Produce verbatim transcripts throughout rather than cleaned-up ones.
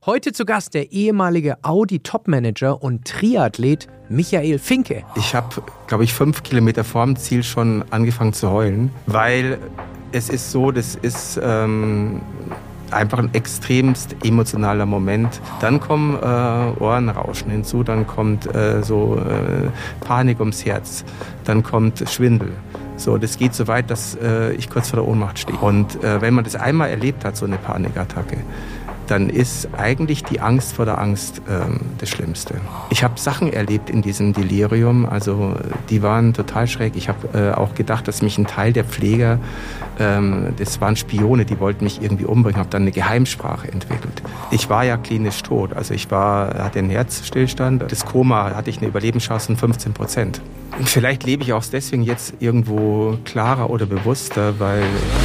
Heute zu Gast der ehemalige Audi-Topmanager und Triathlet Michael Finke. Ich habe, glaube ich, fünf Kilometer vorm Ziel schon angefangen zu heulen, weil es ist so, das ist ähm, einfach ein extremst emotionaler Moment. Dann kommen äh, Ohrenrauschen hinzu, dann kommt äh, so äh, Panik ums Herz, dann kommt Schwindel. So, das geht so weit, dass äh, ich kurz vor der Ohnmacht stehe. Und äh, wenn man das einmal erlebt hat, so eine Panikattacke, dann ist eigentlich die Angst vor der Angst ähm, das Schlimmste. Ich habe Sachen erlebt in diesem Delirium, also die waren total schräg. Ich habe äh, auch gedacht, dass mich ein Teil der Pfleger, ähm, das waren Spione, die wollten mich irgendwie umbringen, habe dann eine Geheimsprache entwickelt. Ich war ja klinisch tot, also ich war, hatte einen Herzstillstand, das Koma hatte ich eine Überlebenschance von fünfzehn Prozent. Vielleicht lebe ich auch deswegen jetzt irgendwo klarer oder bewusster, weil...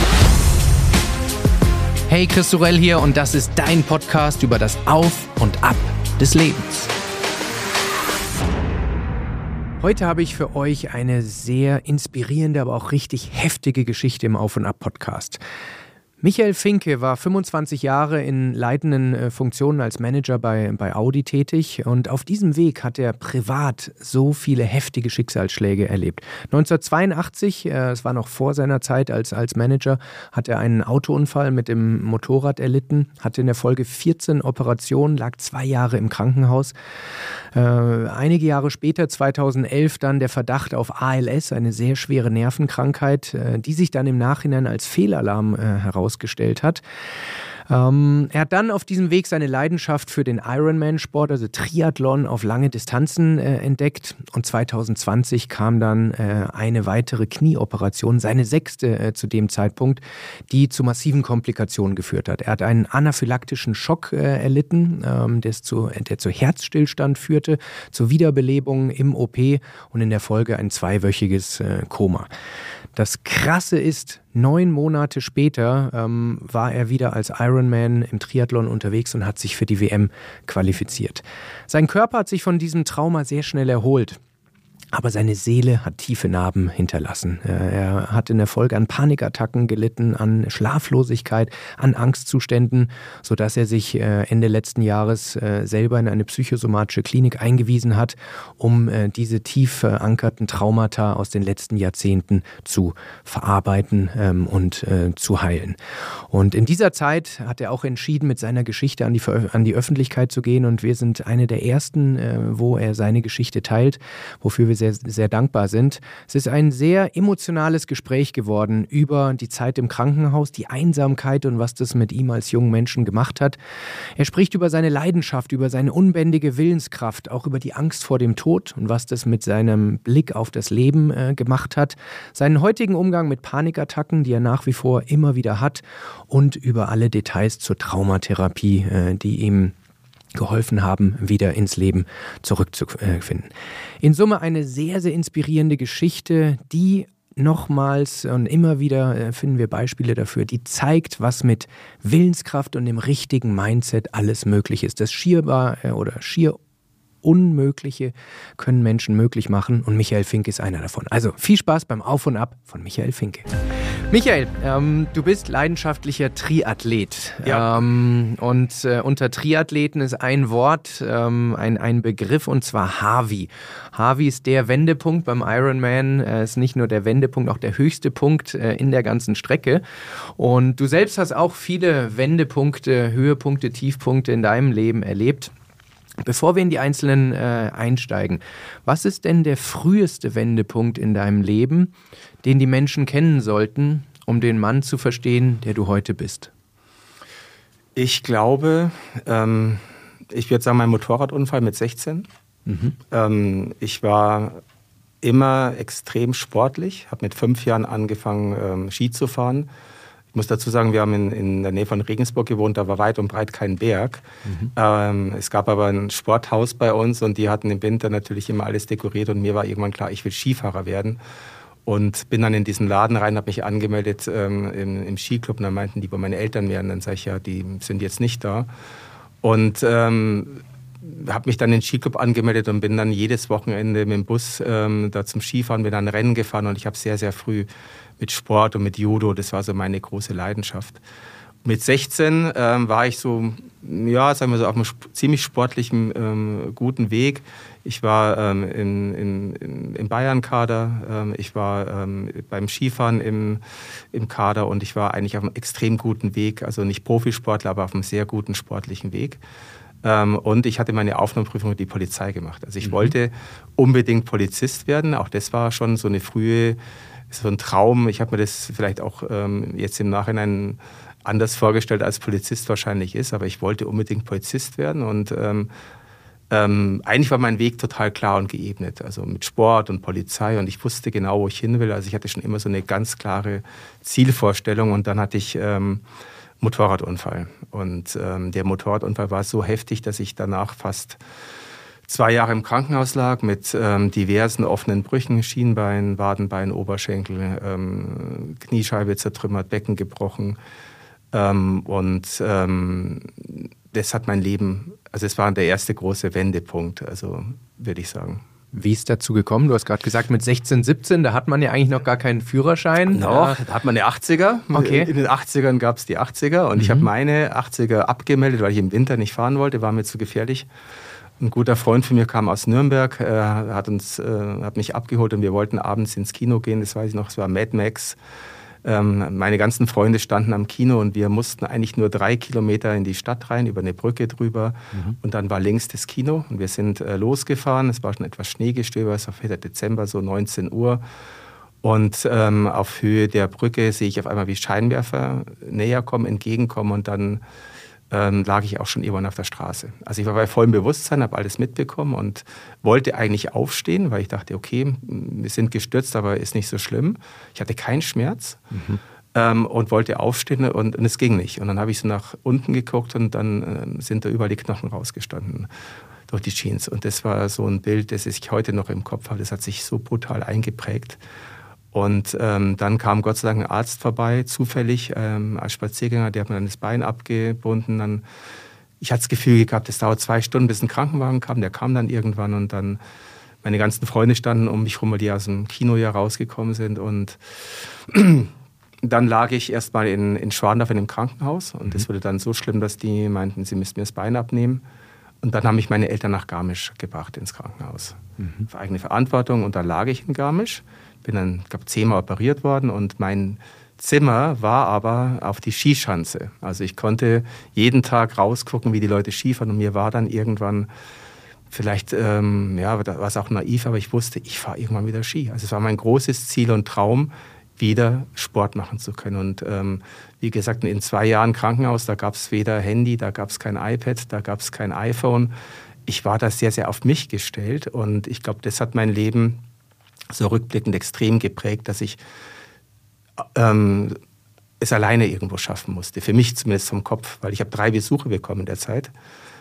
Hey, Chris Sorel hier und das ist dein Podcast über das Auf und Ab des Lebens. Heute habe ich für euch eine sehr inspirierende, aber auch richtig heftige Geschichte im Auf und Ab Podcast. Michael Finke war fünfundzwanzig Jahre in leitenden Funktionen als Manager bei, bei Audi tätig und auf diesem Weg hat er privat so viele heftige Schicksalsschläge erlebt. neunzehnhundertzweiundachtzig, äh, es war noch vor seiner Zeit als, als Manager, hat er einen Autounfall mit dem Motorrad erlitten, hatte in der Folge vierzehn Operationen, lag zwei Jahre im Krankenhaus. Äh, einige Jahre später, zweitausendelf, dann der Verdacht auf A L S, eine sehr schwere Nervenkrankheit, äh, die sich dann im Nachhinein als Fehlalarm äh, herausgestellt hat. Ähm, er hat dann auf diesem Weg seine Leidenschaft für den Ironman-Sport, also Triathlon auf lange Distanzen äh, entdeckt und zweitausendzwanzig kam dann äh, eine weitere Knieoperation, seine sechste äh, zu dem Zeitpunkt, die zu massiven Komplikationen geführt hat. Er hat einen anaphylaktischen Schock äh, erlitten, ähm, der, zu, der zu Herzstillstand führte, zur Wiederbelebung im O P und in der Folge ein zweiwöchiges äh, Koma. Das Krasse ist, neun Monate später ähm, war er wieder als Ironman im Triathlon unterwegs und hat sich für die W M qualifiziert. Sein Körper hat sich von diesem Trauma sehr schnell erholt. Aber seine Seele hat tiefe Narben hinterlassen. Er hat in der Folge an Panikattacken gelitten, an Schlaflosigkeit, an Angstzuständen, sodass er sich Ende letzten Jahres selber in eine psychosomatische Klinik eingewiesen hat, um diese tief verankerten Traumata aus den letzten Jahrzehnten zu verarbeiten und zu heilen. Und in dieser Zeit hat er auch entschieden, mit seiner Geschichte an die, an die Öffentlichkeit zu gehen. Und wir sind eine der ersten, wo er seine Geschichte teilt, wofür wir sehr, sehr dankbar sind. Es ist ein sehr emotionales Gespräch geworden über die Zeit im Krankenhaus, die Einsamkeit und was das mit ihm als jungen Menschen gemacht hat. Er spricht über seine Leidenschaft, über seine unbändige Willenskraft, auch über die Angst vor dem Tod und was das mit seinem Blick auf das Leben äh, gemacht hat, seinen heutigen Umgang mit Panikattacken, die er nach wie vor immer wieder hat und über alle Details zur Traumatherapie, äh, die ihm geholfen haben, wieder ins Leben zurückzufinden. In Summe eine sehr, sehr inspirierende Geschichte, die nochmals und immer wieder finden wir Beispiele dafür, die zeigt, was mit Willenskraft und dem richtigen Mindset alles möglich ist. Das schierbar oder schier Unmögliche können Menschen möglich machen und Michael Finke ist einer davon. Also viel Spaß beim Auf und Ab von Michael Finke. Michael, ähm, du bist leidenschaftlicher Triathlet. Ja. Ähm, und äh, unter Triathleten ist ein Wort, ähm, ein, ein Begriff und zwar Harvey. Harvey ist der Wendepunkt beim Ironman, äh, ist nicht nur der Wendepunkt, auch der höchste Punkt äh, in der ganzen Strecke. Und du selbst hast auch viele Wendepunkte, Höhepunkte, Tiefpunkte in deinem Leben erlebt. Bevor wir in die einzelnen äh, einsteigen, was ist denn der früheste Wendepunkt in deinem Leben, den die Menschen kennen sollten, um den Mann zu verstehen, der du heute bist? Ich glaube, ähm, ich würde sagen, mein Motorradunfall mit sechzehn. Mhm. Ähm, ich war immer extrem sportlich, habe mit fünf Jahren angefangen, ähm, Ski zu fahren. Ich muss dazu sagen, wir haben in, in der Nähe von Regensburg gewohnt, da war weit und breit kein Berg. Mhm. Ähm, es gab aber ein Sporthaus bei uns und die hatten im Winter natürlich immer alles dekoriert und mir war irgendwann klar, ich will Skifahrer werden. Und bin dann in diesen Laden rein, habe mich angemeldet ähm, im, im Skiclub und dann meinten die, wo meine Eltern wären. Dann sage ich, ja, die sind jetzt nicht da. Und ähm, habe mich dann in den Skiclub angemeldet und bin dann jedes Wochenende mit dem Bus ähm, da zum Skifahren, bin dann Rennen gefahren und ich habe sehr, sehr früh mit Sport und mit Judo, das war so meine große Leidenschaft. mit sechzehn ähm, war ich so, ja, sagen wir so, auf einem sp- ziemlich sportlichen, ähm, guten Weg. Ich war ähm, in, in, in, im Bayern-Kader, ähm, ich war ähm, beim Skifahren im, im Kader und ich war eigentlich auf einem extrem guten Weg, also nicht Profisportler, aber auf einem sehr guten sportlichen Weg. Ähm, und ich hatte meine Aufnahmeprüfung für die Polizei gemacht. Also ich mhm. wollte unbedingt Polizist werden, auch das war schon so eine frühe, so ein Traum. Ich habe mir das vielleicht auch ähm, jetzt im Nachhinein anders vorgestellt, als Polizist wahrscheinlich ist, aber ich wollte unbedingt Polizist werden und ähm, ähm, eigentlich war mein Weg total klar und geebnet, also mit Sport und Polizei und ich wusste genau, wo ich hin will, also ich hatte schon immer so eine ganz klare Zielvorstellung und dann hatte ich ähm, Motorradunfall und ähm, der Motorradunfall war so heftig, dass ich danach fast zwei Jahre im Krankenhaus lag mit ähm, diversen offenen Brüchen, Schienbein, Wadenbein, Oberschenkel, ähm, Kniescheibe zertrümmert, Becken gebrochen. Ähm, und ähm, das hat mein Leben, also es war der erste große Wendepunkt, also würde ich sagen. Wie ist dazu gekommen? Du hast gerade gesagt, mit sechzehn, siebzehn, da hat man ja eigentlich noch gar keinen Führerschein. Noch, da hat man eine achtziger. Okay. In den achtzigern gab es die achtziger und mhm. ich habe meine achtziger abgemeldet, weil ich im Winter nicht fahren wollte, war mir zu gefährlich. Ein guter Freund von mir kam aus Nürnberg, äh, hat, uns, äh, hat mich abgeholt und wir wollten abends ins Kino gehen, das weiß ich noch, es war Mad Max. Ähm, meine ganzen Freunde standen am Kino und wir mussten eigentlich nur drei Kilometer in die Stadt rein, über eine Brücke drüber. Mhm. Und dann war links das Kino und wir sind äh, losgefahren. Es war schon etwas Schneegestöber, es war vierter Dezember, so neunzehn Uhr. Und ähm, auf Höhe der Brücke sehe ich auf einmal, wie Scheinwerfer näher kommen, entgegenkommen und dann ähm, lag ich auch schon irgendwann auf der Straße. Also ich war bei vollem Bewusstsein, habe alles mitbekommen und wollte eigentlich aufstehen, weil ich dachte, okay, wir sind gestürzt, aber ist nicht so schlimm. Ich hatte keinen Schmerz mhm. ähm, und wollte aufstehen und, und es ging nicht. Und dann habe ich so nach unten geguckt und dann ähm, sind da überall die Knochen rausgestanden durch die Jeans. Und das war so ein Bild, das ich heute noch im Kopf habe. Das hat sich so brutal eingeprägt. Und ähm, dann kam Gott sei Dank ein Arzt vorbei, zufällig ähm, als Spaziergänger, der hat mir dann das Bein abgebunden. Dann, ich hatte das Gefühl gehabt, es dauert zwei Stunden, bis ein Krankenwagen kam. Der kam dann irgendwann und dann meine ganzen Freunde standen um mich rum, weil die aus dem Kino ja rausgekommen sind. Und dann lag ich erstmal in, in Schwandorf in einem Krankenhaus und es mhm. wurde dann so schlimm, dass die meinten, sie müssten mir das Bein abnehmen. Und dann haben mich meine Eltern nach Garmisch gebracht ins Krankenhaus. Mhm. Für eigene Verantwortung und da lag ich in Garmisch. Bin dann, ich glaube, zehnmal operiert worden und mein Zimmer war aber auf die Skischanze. Also ich konnte jeden Tag rausgucken, wie die Leute Skifahren und mir war dann irgendwann, vielleicht, ähm, ja, da war es auch naiv, aber ich wusste, ich fahre irgendwann wieder Ski. Also es war mein großes Ziel und Traum, wieder Sport machen zu können. Und ähm, wie gesagt, in zwei Jahren Krankenhaus, da gab es weder Handy, da gab es kein iPad, da gab es kein iPhone. Ich war da sehr, sehr auf mich gestellt und ich glaube, das hat mein Leben so rückblickend extrem geprägt, dass ich ähm, es alleine irgendwo schaffen musste. Für mich zumindest vom Kopf, weil ich habe drei Besuche bekommen in der Zeit.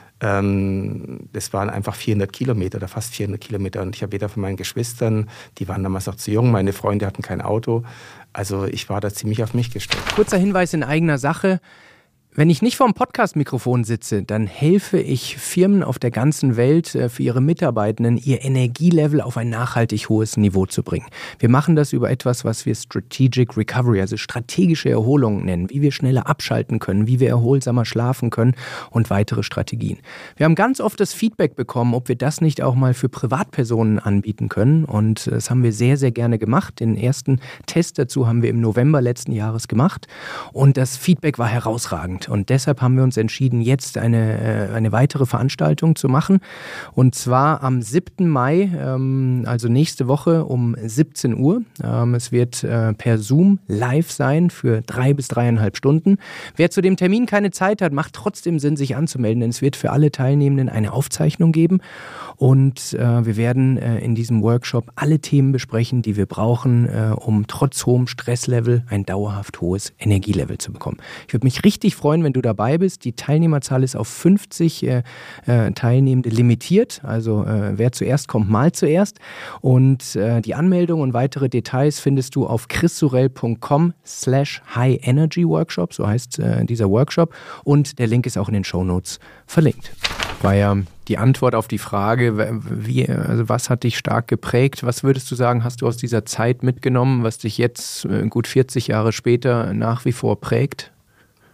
Ähm, das waren einfach vierhundert Kilometer oder fast vierhundert Kilometer. Und ich habe weder von meinen Geschwistern, die waren damals noch zu jung, meine Freunde hatten kein Auto. Also ich war da ziemlich auf mich gestellt. Kurzer Hinweis in eigener Sache. Wenn ich nicht vorm Podcast-Mikrofon sitze, dann helfe ich Firmen auf der ganzen Welt für ihre Mitarbeitenden, ihr Energielevel auf ein nachhaltig hohes Niveau zu bringen. Wir machen das über etwas, was wir Strategic Recovery, also strategische Erholung nennen, wie wir schneller abschalten können, wie wir erholsamer schlafen können und weitere Strategien. Wir haben ganz oft das Feedback bekommen, ob wir das nicht auch mal für Privatpersonen anbieten können und das haben wir sehr, sehr gerne gemacht. Den ersten Test dazu haben wir im November letzten Jahres gemacht und das Feedback war herausragend. Und deshalb haben wir uns entschieden, jetzt eine, eine weitere Veranstaltung zu machen. Und zwar am siebten Mai, also nächste Woche um siebzehn Uhr. Es wird per Zoom live sein für drei bis dreieinhalb Stunden. Wer zu dem Termin keine Zeit hat, macht trotzdem Sinn, sich anzumelden, denn es wird für alle Teilnehmenden eine Aufzeichnung geben. Und wir werden in diesem Workshop alle Themen besprechen, die wir brauchen, um trotz hohem Stresslevel ein dauerhaft hohes Energielevel zu bekommen. Ich würde mich richtig freuen, wenn du dabei bist. Die Teilnehmerzahl ist auf fünfzig äh, äh, Teilnehmende limitiert. Also äh, wer zuerst kommt, mal zuerst. Und äh, die Anmeldung und weitere Details findest du auf chrissorel.com slash high energy workshop. So heißt äh, dieser Workshop. Und der Link ist auch in den Shownotes verlinkt. War ja die Antwort auf die Frage, wie, also was hat dich stark geprägt? Was würdest du sagen, hast du aus dieser Zeit mitgenommen, was dich jetzt äh, gut vierzig Jahre später nach wie vor prägt?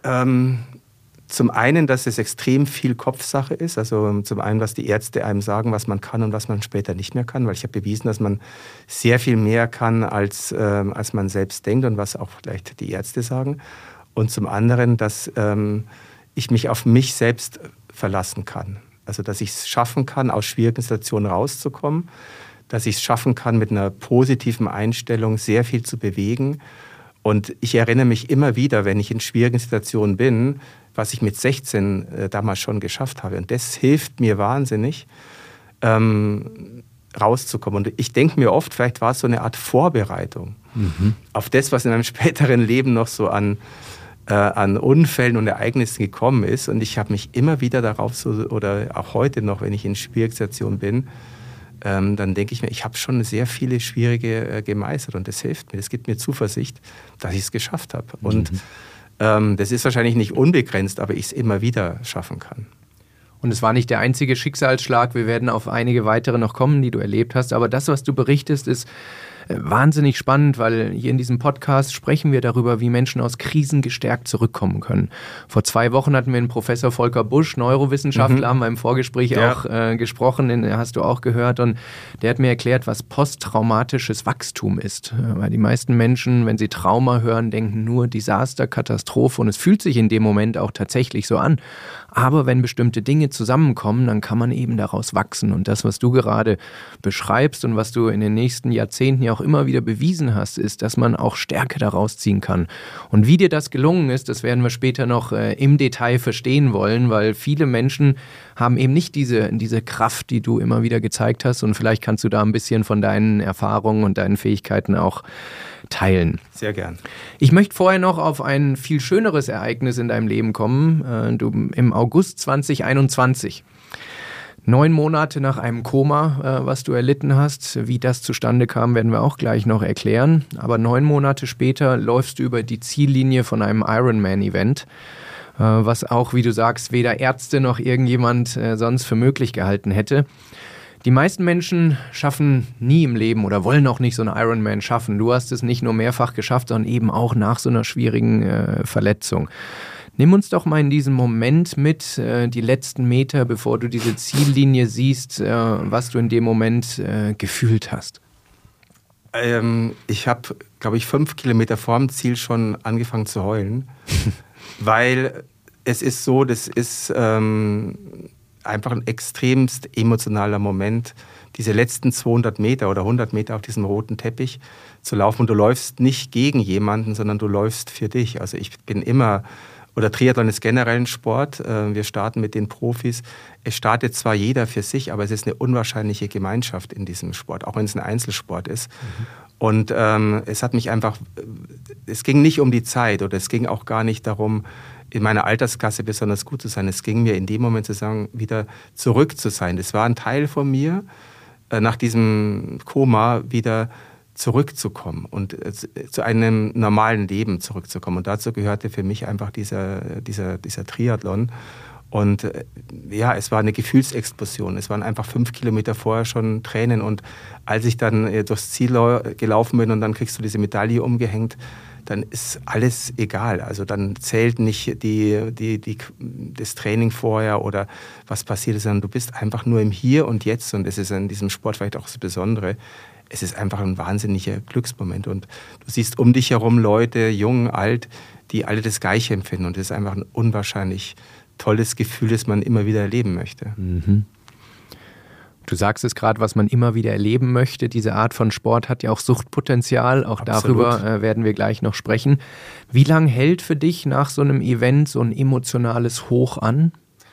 Ähm, zum einen, dass es extrem viel Kopfsache ist. Also zum einen, was die Ärzte einem sagen, was man kann und was man später nicht mehr kann. Weil ich habe bewiesen, dass man sehr viel mehr kann, als, äh, als man selbst denkt und was auch vielleicht die Ärzte sagen. Und zum anderen, dass ähm, ich mich auf mich selbst verlassen kann. Also dass ich es schaffen kann, aus schwierigen Situationen rauszukommen. Dass ich es schaffen kann, mit einer positiven Einstellung sehr viel zu bewegen. Und ich erinnere mich immer wieder, wenn ich in schwierigen Situationen bin, was ich mit sechzehn äh, damals schon geschafft habe. Und das hilft mir wahnsinnig, ähm, rauszukommen. Und ich denke mir oft, vielleicht war es so eine Art Vorbereitung mhm. auf das, was in meinem späteren Leben noch so an, äh, an Unfällen und Ereignissen gekommen ist. Und ich habe mich immer wieder darauf, so, oder auch heute noch, wenn ich in schwierigen Situationen bin, ähm, dann denke ich mir, ich habe schon sehr viele schwierige äh, gemeistert. Und das hilft mir, das gibt mir Zuversicht, dass ich es geschafft habe. Mhm. Und ähm, das ist wahrscheinlich nicht unbegrenzt, aber ich es immer wieder schaffen kann. Und es war nicht der einzige Schicksalsschlag. Wir werden auf einige weitere noch kommen, die du erlebt hast. Aber das, was du berichtest, ist wahnsinnig spannend, weil hier in diesem Podcast sprechen wir darüber, wie Menschen aus Krisen gestärkt zurückkommen können. Vor zwei Wochen hatten wir einen Professor Volker Busch, Neurowissenschaftler, mhm. haben wir im Vorgespräch ja. auch äh, gesprochen, den hast du auch gehört. Und der hat mir erklärt, was posttraumatisches Wachstum ist. Weil die meisten Menschen, wenn sie Trauma hören, denken nur Desaster, Katastrophe. Und es fühlt sich in dem Moment auch tatsächlich so an. Aber wenn bestimmte Dinge zusammenkommen, dann kann man eben daraus wachsen. Und das, was du gerade beschreibst und was du in den nächsten Jahrzehnten ja auch immer wieder bewiesen hast, ist, dass man auch Stärke daraus ziehen kann. Und wie dir das gelungen ist, das werden wir später noch äh, im Detail verstehen wollen, weil viele Menschen haben eben nicht diese, diese Kraft, die du immer wieder gezeigt hast. Und vielleicht kannst du da ein bisschen von deinen Erfahrungen und deinen Fähigkeiten auch teilen. Sehr gern. Ich möchte vorher noch auf ein viel schöneres Ereignis in deinem Leben kommen. Äh, du im August zwanzig einundzwanzig. Neun Monate nach einem Koma, äh, was du erlitten hast. Wie das zustande kam, werden wir auch gleich noch erklären. Aber neun Monate später läufst du über die Ziellinie von einem Ironman-Event, äh, was auch, wie du sagst, weder Ärzte noch irgendjemand äh, sonst für möglich gehalten hätte. Die meisten Menschen schaffen nie im Leben oder wollen auch nicht so einen Ironman schaffen. Du hast es nicht nur mehrfach geschafft, sondern eben auch nach so einer schwierigen äh, Verletzung. Nimm uns doch mal in diesen Moment mit, äh, die letzten Meter, bevor du diese Ziellinie siehst, äh, was du in dem Moment äh, gefühlt hast. Ähm, ich habe, glaube ich, fünf Kilometer vor dem Ziel schon angefangen zu heulen, weil es ist so, das ist ähm, einfach ein extremst emotionaler Moment, diese letzten zweihundert Meter oder hundert Meter auf diesem roten Teppich zu laufen. Und du läufst nicht gegen jemanden, sondern du läufst für dich. Also ich bin immer... Oder Triathlon ist generell ein Sport. Wir starten mit den Profis. Es startet zwar jeder für sich, aber es ist eine unwahrscheinliche Gemeinschaft in diesem Sport, auch wenn es ein Einzelsport ist. Mhm. Und ähm, es hat mich einfach, es ging nicht um die Zeit oder es ging auch gar nicht darum, in meiner Altersklasse besonders gut zu sein. Es ging mir in dem Moment zu sagen, wieder zurück zu sein. Das war ein Teil von mir, äh, nach diesem Koma wieder zurückzukommen und zu einem normalen Leben zurückzukommen. Und dazu gehörte für mich einfach dieser, dieser, dieser Triathlon. Und ja, es war eine Gefühlsexplosion. Es waren einfach fünf Kilometer vorher schon Tränen. Und als ich dann durchs Ziel gelaufen bin und dann kriegst du diese Medaille umgehängt, dann ist alles egal. Also dann zählt nicht die, die, die, das Training vorher oder was passiert ist, sondern du bist einfach nur im Hier und Jetzt. Und das ist in diesem Sport vielleicht auch das Besondere. Es ist einfach ein wahnsinniger Glücksmoment und du siehst um dich herum Leute, jung, alt, die alle das Gleiche empfinden und es ist einfach ein unwahrscheinlich tolles Gefühl, das man immer wieder erleben möchte. Mhm. Du sagst es gerade, was man immer wieder erleben möchte. Diese Art von Sport hat ja auch Suchtpotenzial, auch Absolut. Darüber äh, werden wir gleich noch sprechen. Wie lange hält für dich nach so einem Event so ein emotionales Hoch an?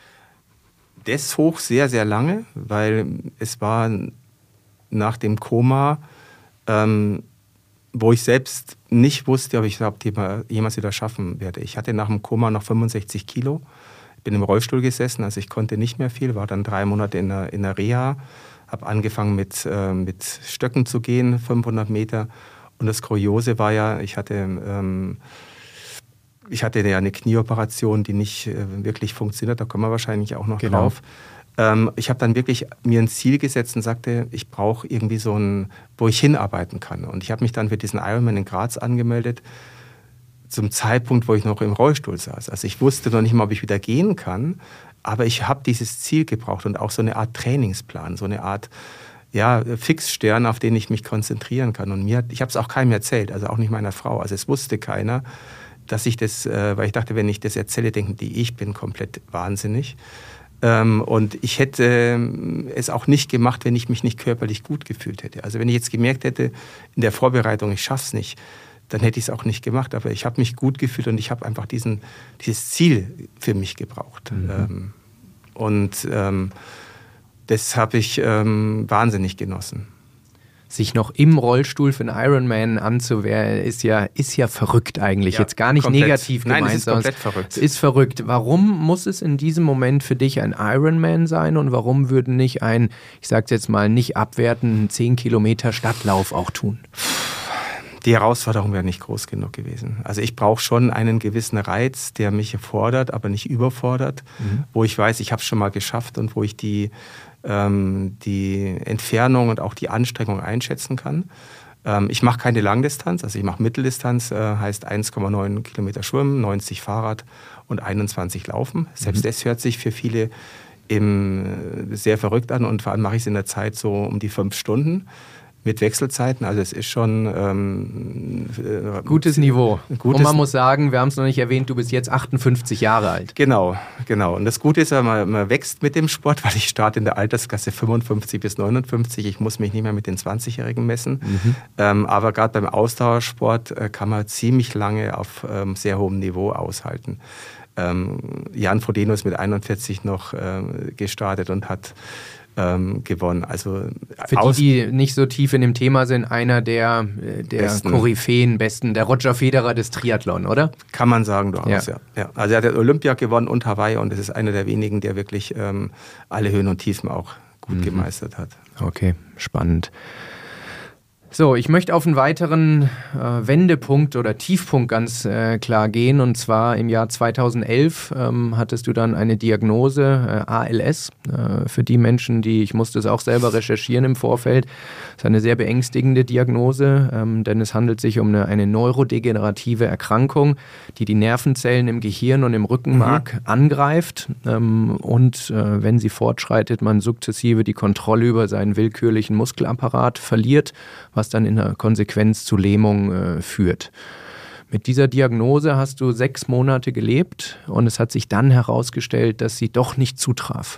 Das Hoch sehr, sehr lange, weil es war nach dem Koma, ähm, wo ich selbst nicht wusste, ob ich es jemals wieder schaffen werde. Ich hatte nach dem Koma noch fünfundsechzig Kilo, bin im Rollstuhl gesessen, also ich konnte nicht mehr viel, war dann drei Monate in der, in der Reha, habe angefangen mit, äh, mit Stöcken zu gehen, fünfhundert Meter. Und das Kuriose war ja, ich hatte, ähm, ich hatte ja eine Knieoperation, die nicht äh, wirklich funktioniert, da kommen wir wahrscheinlich auch noch genau. drauf. Ich habe dann wirklich mir ein Ziel gesetzt und sagte, ich brauche irgendwie so ein, wo ich hinarbeiten kann. Und ich habe mich dann für diesen Ironman in Graz angemeldet, zum Zeitpunkt, wo ich noch im Rollstuhl saß. Also ich wusste noch nicht mal, ob ich wieder gehen kann, aber ich habe dieses Ziel gebraucht und auch so eine Art Trainingsplan, so eine Art ja, Fixstern, auf den ich mich konzentrieren kann. Und mir, ich habe es auch keinem erzählt, also auch nicht meiner Frau. Also es wusste keiner, dass ich das, äh, weil ich dachte, wenn ich das erzähle, denken die, ich bin komplett wahnsinnig. Ähm, und ich hätte äh, es auch nicht gemacht, wenn ich mich nicht körperlich gut gefühlt hätte. Also wenn ich jetzt gemerkt hätte, in der Vorbereitung, ich schaff's nicht, dann hätte ich es auch nicht gemacht. Aber ich habe mich gut gefühlt und ich habe einfach diesen, dieses Ziel für mich gebraucht. Mhm. Ähm, und ähm, das habe ich ähm, wahnsinnig genossen. Sich noch im Rollstuhl für einen Ironman anzuwehren, ist ja, ist ja verrückt eigentlich. Ja, jetzt gar nicht komplett. negativ gemeint. Nein, es ist komplett verrückt. Es ist verrückt. Warum muss es in diesem Moment für dich ein Ironman sein und warum würden nicht ein, ich sag's jetzt mal, nicht abwertenden zehn Kilometer Stadtlauf auch tun? Die Herausforderung wäre nicht groß genug gewesen. Also ich brauche schon einen gewissen Reiz, der mich fordert, aber nicht überfordert, mhm. wo ich weiß, ich habe es schon mal geschafft und wo ich die, ähm, die Entfernung und auch die Anstrengung einschätzen kann. Ähm, ich mache keine Langdistanz, also ich mache Mitteldistanz, äh, heißt eins Komma neun Kilometer Schwimmen, neunzig Fahrrad und einundzwanzig Laufen. Selbst mhm. das hört sich für viele im, sehr verrückt an und vor allem mache ich es in der Zeit so um die fünf Stunden. Mit Wechselzeiten, also es ist schon ähm, äh, gutes Niveau. Gutes und man muss sagen, wir haben es noch nicht erwähnt, du bist jetzt achtundfünfzig Jahre alt. Genau, genau. Und das Gute ist, man, man wächst mit dem Sport, weil ich starte in der Altersklasse fünfundfünfzig bis neunundfünfzig. Ich muss mich nicht mehr mit den zwanzigjährigen messen. Mhm. Ähm, aber gerade beim Ausdauersport äh, kann man ziemlich lange auf ähm, sehr hohem Niveau aushalten. Ähm, Jan Frodeno ist mit einundvierzig noch äh, gestartet und hat Ähm, gewonnen. Also für die, die nicht so tief in dem Thema sind, einer der, der besten. Koryphäen, besten, der Roger Federer des Triathlon, oder? Kann man sagen, durchaus, ja. ja. ja. Also er hat Olympia gewonnen und Hawaii und es ist einer der wenigen, der wirklich ähm, alle Höhen und Tiefen auch gut mhm. gemeistert hat. Okay, spannend. So, ich möchte auf einen weiteren äh, Wendepunkt oder Tiefpunkt ganz äh, klar gehen. Und zwar im Jahr zweitausendelf ähm, hattest du dann eine Diagnose, äh, A L S. Äh, für die Menschen, die, ich musste es auch selber recherchieren im Vorfeld, ist eine sehr beängstigende Diagnose, ähm, denn es handelt sich um eine, eine neurodegenerative Erkrankung, die die Nervenzellen im Gehirn und im Rückenmark mhm. angreift. Ähm, und äh, wenn sie fortschreitet, man sukzessive die Kontrolle über seinen willkürlichen Muskelapparat verliert, was dann in der Konsequenz zu Lähmung äh, führt. Mit dieser Diagnose hast du sechs Monate gelebt und es hat sich dann herausgestellt, dass sie doch nicht zutraf.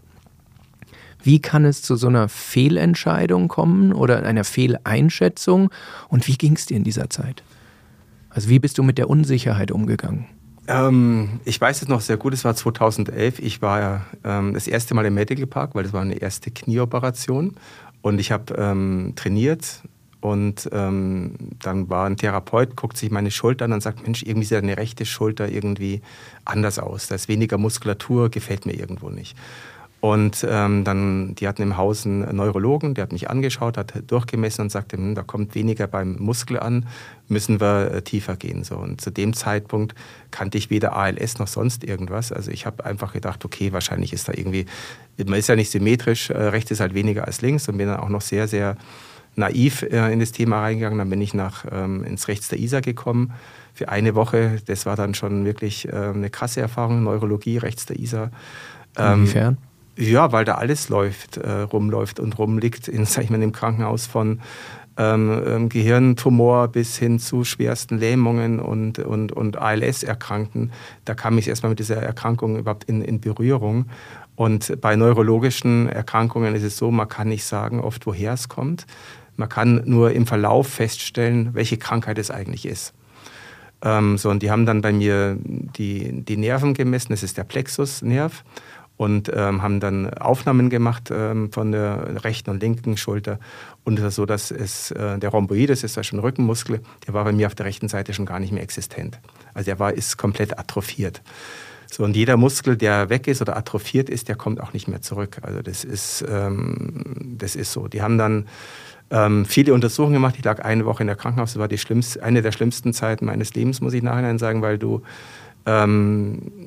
Wie kann es zu so einer Fehlentscheidung kommen oder einer Fehleinschätzung und wie ging es dir in dieser Zeit? Also wie bist du mit der Unsicherheit umgegangen? Ähm, ich weiß es noch sehr gut, es war zweitausendelf. Ich war ja ähm, das erste Mal im Medical Park, weil das war eine erste Knieoperation und ich habe ähm, trainiert. Und ähm, dann war ein Therapeut, guckt sich meine Schulter an und sagt, Mensch, irgendwie sieht deine rechte Schulter irgendwie anders aus. Da ist weniger Muskulatur, gefällt mir irgendwo nicht. Und ähm, dann, die hatten im Haus einen Neurologen, der hat mich angeschaut, hat durchgemessen und sagte, hm, da kommt weniger beim Muskel an, müssen wir äh, tiefer gehen. So. Und zu dem Zeitpunkt kannte ich weder A L S noch sonst irgendwas. Also ich habe einfach gedacht, okay, wahrscheinlich ist da irgendwie, man ist ja nicht symmetrisch, äh, rechts ist halt weniger als links und bin dann auch noch sehr, sehr naiv äh, in das Thema reingegangen. Dann bin ich nach, ähm, ins Rechts der Isar gekommen für eine Woche. Das war dann schon wirklich äh, eine krasse Erfahrung, Neurologie, Rechts der Isar. Ähm, Inwiefern? Ja, weil da alles läuft, äh, rumläuft und rumliegt in, sag ich mal, im Krankenhaus von ähm, Gehirntumor bis hin zu schwersten Lähmungen und, und, und A L S-Erkrankten. Da kam ich erstmal mit dieser Erkrankung überhaupt in, in Berührung. Und bei neurologischen Erkrankungen ist es so, man kann nicht sagen oft, woher es kommt. Man kann nur im Verlauf feststellen, welche Krankheit es eigentlich ist. Ähm, so, und die haben dann bei mir die, die Nerven gemessen, das ist der Plexusnerv, und ähm, haben dann Aufnahmen gemacht ähm, von der rechten und linken Schulter. Und es ist so, dass es, äh, der Rhomboid, das ist ja schon Rückenmuskel, der war bei mir auf der rechten Seite schon gar nicht mehr existent. Also der war, ist komplett atrophiert. So, und jeder Muskel, der weg ist oder atrophiert ist, der kommt auch nicht mehr zurück. Also das ist, ähm, das ist so. Die haben dann ähm, viele Untersuchungen gemacht. Ich lag eine Woche in der Krankenhaus. Das war die schlimmste, eine der schlimmsten Zeiten meines Lebens, muss ich nachhinein sagen, weil du ähm,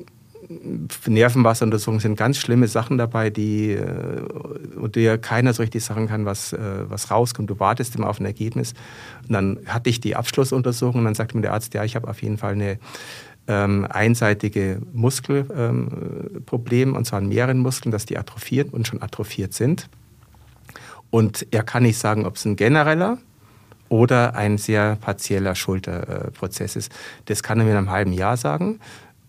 Nervenwasseruntersuchungen sind ganz schlimme Sachen dabei, die und dir keiner so richtig sagen kann, was, was rauskommt. Du wartest immer auf ein Ergebnis. Und dann hatte ich die Abschlussuntersuchung und dann sagte mir der Arzt, ja, ich habe auf jeden Fall eine ähm, einseitige Muskelproblem, ähm, und zwar in mehreren Muskeln, dass die atrophieren und schon atrophiert sind. Und er kann nicht sagen, ob es ein genereller oder ein sehr partieller Schulterprozess ist. Das kann er mir in einem halben Jahr sagen.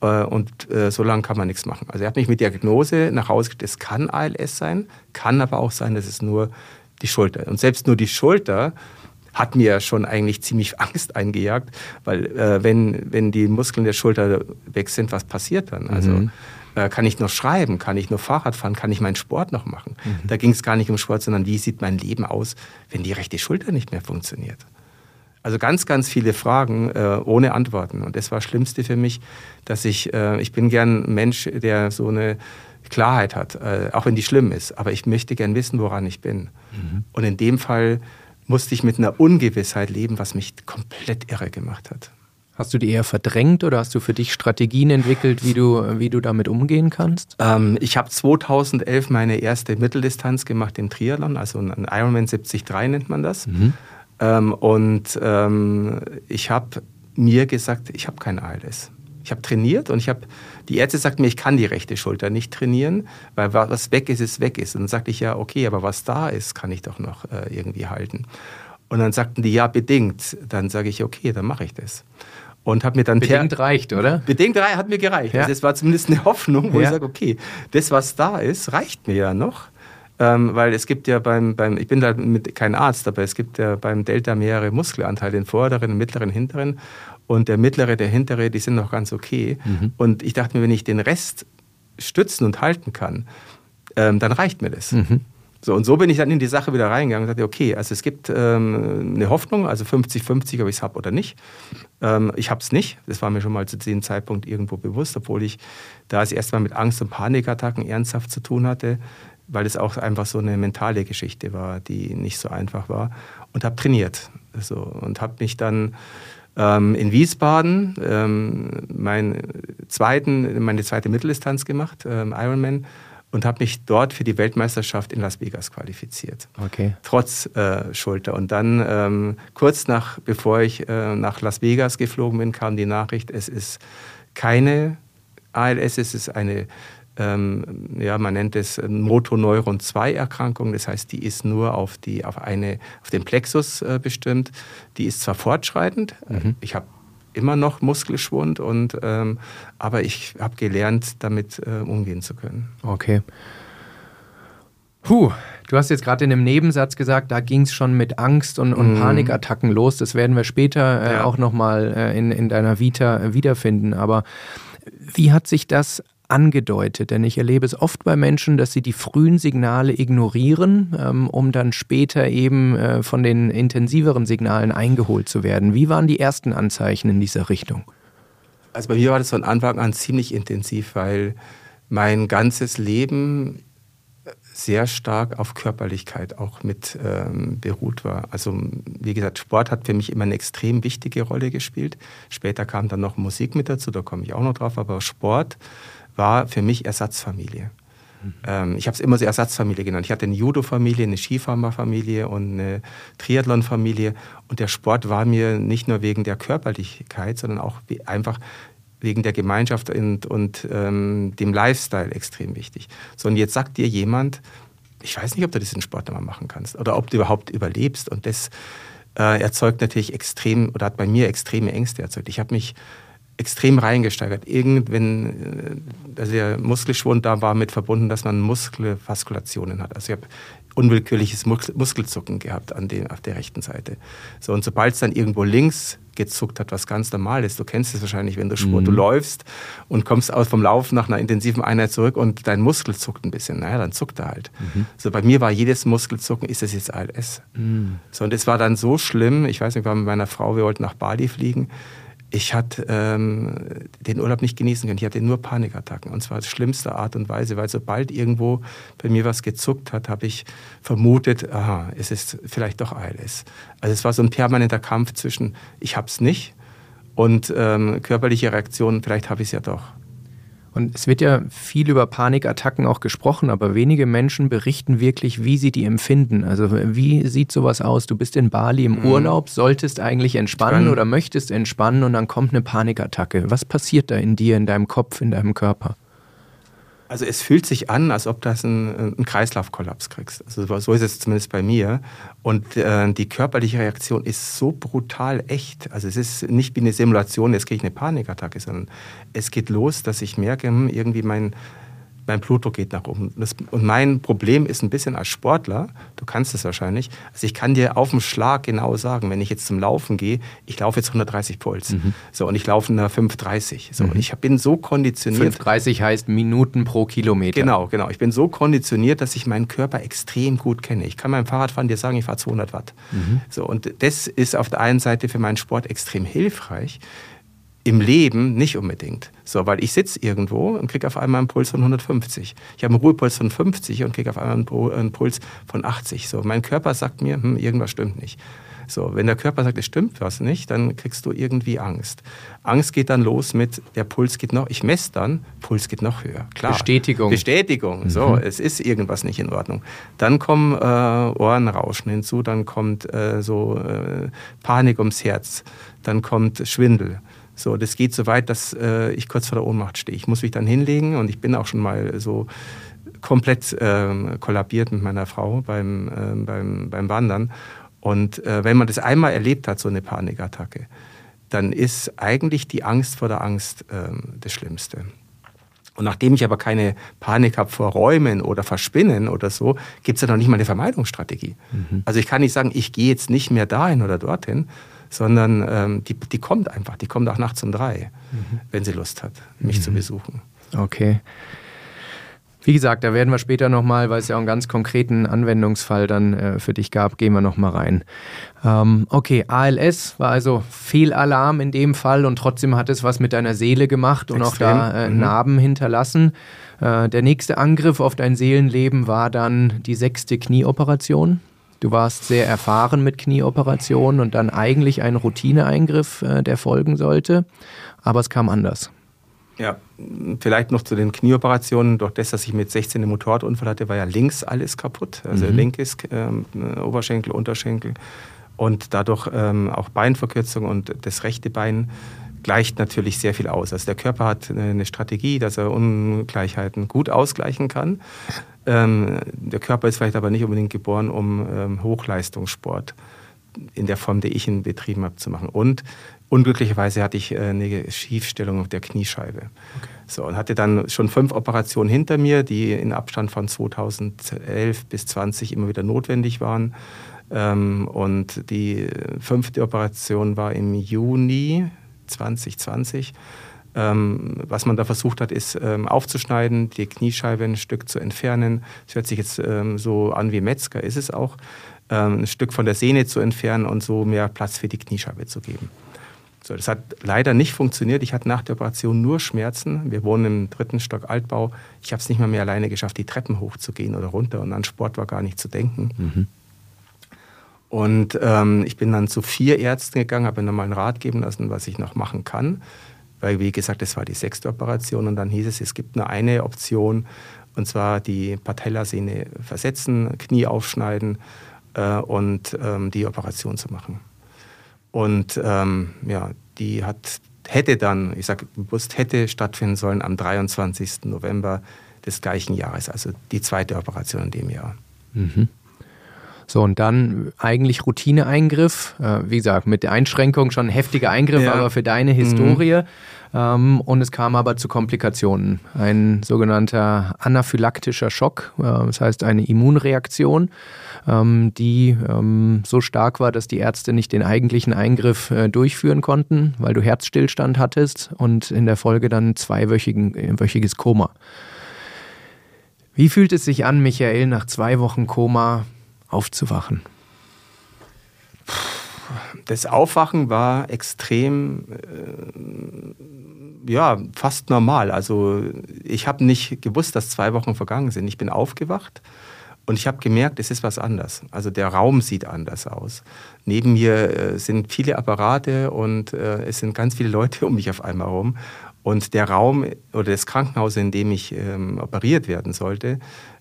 Und äh, so lange kann man nichts machen. Also er hat mich mit Diagnose nach Hause geschickt, es kann A L S sein, kann aber auch sein, dass es nur die Schulter. Und selbst nur die Schulter hat mir schon eigentlich ziemlich Angst eingejagt, weil äh, wenn, wenn die Muskeln der Schulter weg sind, was passiert dann? Also mhm. äh, kann ich noch schreiben, kann ich noch Fahrrad fahren, kann ich meinen Sport noch machen? Mhm. Da ging es gar nicht um Sport, sondern wie sieht mein Leben aus, wenn die rechte Schulter nicht mehr funktioniert? Also ganz, ganz viele Fragen äh, ohne Antworten. Und das war das Schlimmste für mich, dass ich, äh, ich bin gern ein Mensch, der so eine Klarheit hat, äh, auch wenn die schlimm ist. Aber ich möchte gern wissen, woran ich bin. Mhm. Und in dem Fall musste ich mit einer Ungewissheit leben, was mich komplett irre gemacht hat. Hast du die eher verdrängt oder hast du für dich Strategien entwickelt, wie du, wie du damit umgehen kannst? Ähm, ich habe zweitausendelf meine erste Mitteldistanz gemacht im Triathlon, also ein Ironman siebzig Komma drei nennt man das. Mhm. Ähm, und ähm, ich habe mir gesagt, ich habe kein A L S. Ich habe trainiert und ich habe, die Ärzte sagten mir, ich kann die rechte Schulter nicht trainieren, weil was weg ist, ist weg ist. Und dann sagte ich, ja, okay, aber was da ist, kann ich doch noch äh, irgendwie halten. Und dann sagten die, ja, bedingt. Dann sage ich, okay, dann mache ich das. Und habe mir dann bedingt reicht, oder? Bedingt reicht, hat mir gereicht. Ja. Also es war zumindest eine Hoffnung, wo ja. ich sage, okay, das, was da ist, reicht mir ja noch. Ähm, weil es gibt ja beim, beim, ich bin da mit, kein Arzt, aber es gibt ja beim Delta mehrere Muskelanteile, den vorderen, den mittleren, hinteren. Und der mittlere, der hintere, die sind noch ganz okay. Mhm. Und ich dachte mir, wenn ich den Rest stützen und halten kann, ähm, dann reicht mir das. Mhm. So, und so bin ich dann in die Sache wieder reingegangen und sagte, okay, also es gibt ähm, eine Hoffnung, also fünfzig fünfzig, ob ich es habe oder nicht. Ähm, ich habe es nicht, das war mir schon mal zu dem Zeitpunkt irgendwo bewusst, obwohl ich da das erste Mal mit Angst und Panikattacken ernsthaft zu tun hatte, weil es auch einfach so eine mentale Geschichte war, die nicht so einfach war. Und habe trainiert. So, und habe mich dann ähm, in Wiesbaden ähm, mein zweiten, meine zweite Mitteldistanz gemacht, ähm, Ironman, und habe mich dort für die Weltmeisterschaft in Las Vegas qualifiziert. Okay. Trotz äh, Schulter. Und dann, ähm, kurz nach, bevor ich äh, nach Las Vegas geflogen bin, kam die Nachricht, es ist keine A L S, es ist eine Ähm, ja, man nennt es Motoneuron zwei Erkrankung, das heißt, die ist nur auf, die, auf, eine, auf den Plexus äh, bestimmt. Die ist zwar fortschreitend, mhm. ich habe immer noch Muskelschwund, und, ähm, aber ich habe gelernt, damit äh, umgehen zu können. Okay. Puh, du hast jetzt gerade in einem Nebensatz gesagt, da ging es schon mit Angst und, und mm. Panikattacken los. Das werden wir später äh, ja. auch nochmal äh, in, in deiner Vita äh, wiederfinden. Aber wie hat sich das angedeutet? Denn ich erlebe es oft bei Menschen, dass sie die frühen Signale ignorieren, ähm, um dann später eben äh, von den intensiveren Signalen eingeholt zu werden. Wie waren die ersten Anzeichen in dieser Richtung? Also bei mir war das von Anfang an ziemlich intensiv, weil mein ganzes Leben sehr stark auf Körperlichkeit auch mit ähm, beruht war. Also wie gesagt, Sport hat für mich immer eine extrem wichtige Rolle gespielt. Später kam dann noch Musik mit dazu, da komme ich auch noch drauf, aber Sport war für mich Ersatzfamilie. Mhm. Ähm, ich habe es immer so Ersatzfamilie genannt. Ich hatte eine Judo-Familie, eine Skifahrerfamilie und eine Triathlon-Familie, und der Sport war mir nicht nur wegen der Körperlichkeit, sondern auch einfach wegen der Gemeinschaft und, und ähm, dem Lifestyle extrem wichtig. So, und jetzt sagt dir jemand, ich weiß nicht, ob du diesen Sport nochmal machen kannst oder ob du überhaupt überlebst. Und das äh, erzeugt natürlich extrem, oder hat bei mir extreme Ängste erzeugt. Ich habe mich extrem reingesteigert. Irgendwann, also der Muskelschwund da war mit verbunden, dass man Muskelvaskulationen hat. Also ich habe unwillkürliches Muskelzucken gehabt an dem, auf der rechten Seite. So, und sobald es dann irgendwo links gezuckt hat, was ganz normal ist, du kennst es wahrscheinlich, wenn du Sport, mhm. du läufst und kommst aus vom Laufen nach einer intensiven Einheit zurück und dein Muskel zuckt ein bisschen, naja, dann zuckt er halt. Mhm. So, bei mir war jedes Muskelzucken, ist das jetzt A L S? Mhm. So, und es war dann so schlimm, ich weiß nicht, ich war mit meiner Frau, wir wollten nach Bali fliegen, ich hatte ähm, den Urlaub nicht genießen können. Ich hatte nur Panikattacken. Und zwar auf schlimmste Art und Weise, weil sobald irgendwo bei mir was gezuckt hat, habe ich vermutet, aha, es ist vielleicht doch A L S. Also es war so ein permanenter Kampf zwischen, ich habe es nicht, und ähm, körperliche Reaktionen, vielleicht habe ich es ja doch. Und es wird ja viel über Panikattacken auch gesprochen, aber wenige Menschen berichten wirklich, wie sie die empfinden. Also wie sieht sowas aus? Du bist in Bali im Urlaub, solltest eigentlich entspannen oder möchtest entspannen und dann kommt eine Panikattacke. Was passiert da in dir, in deinem Kopf, in deinem Körper? Also es fühlt sich an, als ob du einen, einen Kreislaufkollaps kriegst. Also so ist es zumindest bei mir. Und äh, die körperliche Reaktion ist so brutal echt. Also es ist nicht wie eine Simulation, jetzt kriege ich eine Panikattacke, sondern es geht los, dass ich merke, irgendwie mein, mein Blutdruck geht nach oben. Das, und mein Problem ist ein bisschen als Sportler, du kannst es wahrscheinlich, also ich kann dir auf den Schlag genau sagen, wenn ich jetzt zum Laufen gehe, ich laufe jetzt hundertdreißig Puls. Mhm. So, und ich laufe nach fünf dreißig. So, mhm. Ich bin so konditioniert. fünf dreißig heißt Minuten pro Kilometer. Genau, genau. Ich bin so konditioniert, dass ich meinen Körper extrem gut kenne. Ich kann beim Fahrradfahren dir sagen, ich fahre zweihundert Watt. Mhm. So, und das ist auf der einen Seite für meinen Sport extrem hilfreich. Im Leben nicht unbedingt. So, weil ich sitze irgendwo und kriege auf einmal einen Puls von hundertfünfzig. Ich habe einen Ruhepuls von fünfzig und kriege auf einmal einen Puls von achtzig. So, mein Körper sagt mir, hm, irgendwas stimmt nicht. So, wenn der Körper sagt, es stimmt was nicht, dann kriegst du irgendwie Angst. Angst geht dann los mit, der Puls geht noch, ich messe dann, Puls geht noch höher. Klar. Bestätigung. Bestätigung, mhm. So, es ist irgendwas nicht in Ordnung. Dann kommen äh, Ohrenrauschen hinzu, dann kommt äh, so äh, Panik ums Herz, dann kommt Schwindel. So, das geht so weit, dass äh, ich kurz vor der Ohnmacht stehe. Ich muss mich dann hinlegen und ich bin auch schon mal so komplett äh, kollabiert mit meiner Frau beim, äh, beim, beim Wandern. Und äh, wenn man das einmal erlebt hat, so eine Panikattacke, dann ist eigentlich die Angst vor der Angst äh, das Schlimmste. Und nachdem ich aber keine Panik habe vor Räumen oder Verspinnen oder so, gibt es ja noch nicht mal eine Vermeidungsstrategie. Mhm. Also ich kann nicht sagen, ich gehe jetzt nicht mehr dahin oder dorthin, sondern ähm, die, die kommt einfach, die kommt auch nachts um drei, mhm. wenn sie Lust hat, mich mhm. zu besuchen. Okay. Wie gesagt, da werden wir später nochmal, weil es ja auch einen ganz konkreten Anwendungsfall dann äh, für dich gab, gehen wir nochmal rein. Ähm, okay, A L S war also Fehlalarm in dem Fall und trotzdem hat es was mit deiner Seele gemacht und Extrem. auch da äh, mhm. Narben hinterlassen. Äh, der nächste Angriff auf dein Seelenleben war dann die sechste Knieoperation. Du warst sehr erfahren mit Knieoperationen und dann eigentlich ein Routineeingriff, äh, der folgen sollte, aber es kam anders. Ja, vielleicht noch zu den Knieoperationen. Durch das, dass ich mit sechzehn einen Motorradunfall hatte, war ja links alles kaputt. Also mhm. linkes ähm, Oberschenkel, Unterschenkel und dadurch ähm, auch Beinverkürzung und das rechte Bein gleicht natürlich sehr viel aus. Also der Körper hat eine Strategie, dass er Ungleichheiten gut ausgleichen kann. Ähm, der Körper ist vielleicht aber nicht unbedingt geboren, um ähm, Hochleistungssport in der Form, die ich ihn betrieben habe, zu machen. Und unglücklicherweise hatte ich äh, eine Schiefstellung auf der Kniescheibe. Okay. So, und hatte dann schon fünf Operationen hinter mir, die in Abstand von zweitausendelf bis zwanzig immer wieder notwendig waren. Ähm, und die fünfte Operation war im Juni zwanzig zwanzig. Ähm, was man da versucht hat, ist ähm, aufzuschneiden, die Kniescheibe ein Stück zu entfernen. Das hört sich jetzt ähm, so an wie Metzger, ist es auch. Ähm, ein Stück von der Sehne zu entfernen und so mehr Platz für die Kniescheibe zu geben. So, das hat leider nicht funktioniert. Ich hatte nach der Operation nur Schmerzen. Wir wohnen im dritten Stock Altbau. Ich habe es nicht mal mehr alleine geschafft, die Treppen hochzugehen oder runter. Und an Sport war gar nicht zu denken. Mhm. Und ähm, ich bin dann zu vier Ärzten gegangen, habe mir nochmal einen Rat geben lassen, was ich noch machen kann. Weil, wie gesagt, das war die sechste Operation. Und dann hieß es, es gibt nur eine Option, und zwar die Patellasehne versetzen, Knie aufschneiden äh, und ähm, die Operation zu machen. Und ähm, ja, die hat, hätte dann, ich sage bewusst, hätte stattfinden sollen am dreiundzwanzigsten November des gleichen Jahres, also die zweite Operation in dem Jahr. Mhm. So, und dann eigentlich Routineeingriff, äh, wie gesagt, mit der Einschränkung schon ein heftiger Eingriff, ja. aber für deine Historie. Mhm. Ähm, und es kam aber zu Komplikationen. Ein sogenannter anaphylaktischer Schock, äh, das heißt eine Immunreaktion, ähm, die ähm, so stark war, dass die Ärzte nicht den eigentlichen Eingriff äh, durchführen konnten, weil du Herzstillstand hattest und in der Folge dann zweiwöchiges Koma. Wie fühlt es sich an, Michael, nach zwei Wochen Koma aufzuwachen? Das Aufwachen war extrem, äh, ja, fast normal. Also ich habe nicht gewusst, dass zwei Wochen vergangen sind. Ich bin aufgewacht und ich habe gemerkt, es ist was anders. Also der Raum sieht anders aus. Neben mir äh, sind viele Apparate und äh, es sind ganz viele Leute um mich auf einmal herum. Und der Raum oder das Krankenhaus, in dem ich ähm, operiert werden sollte,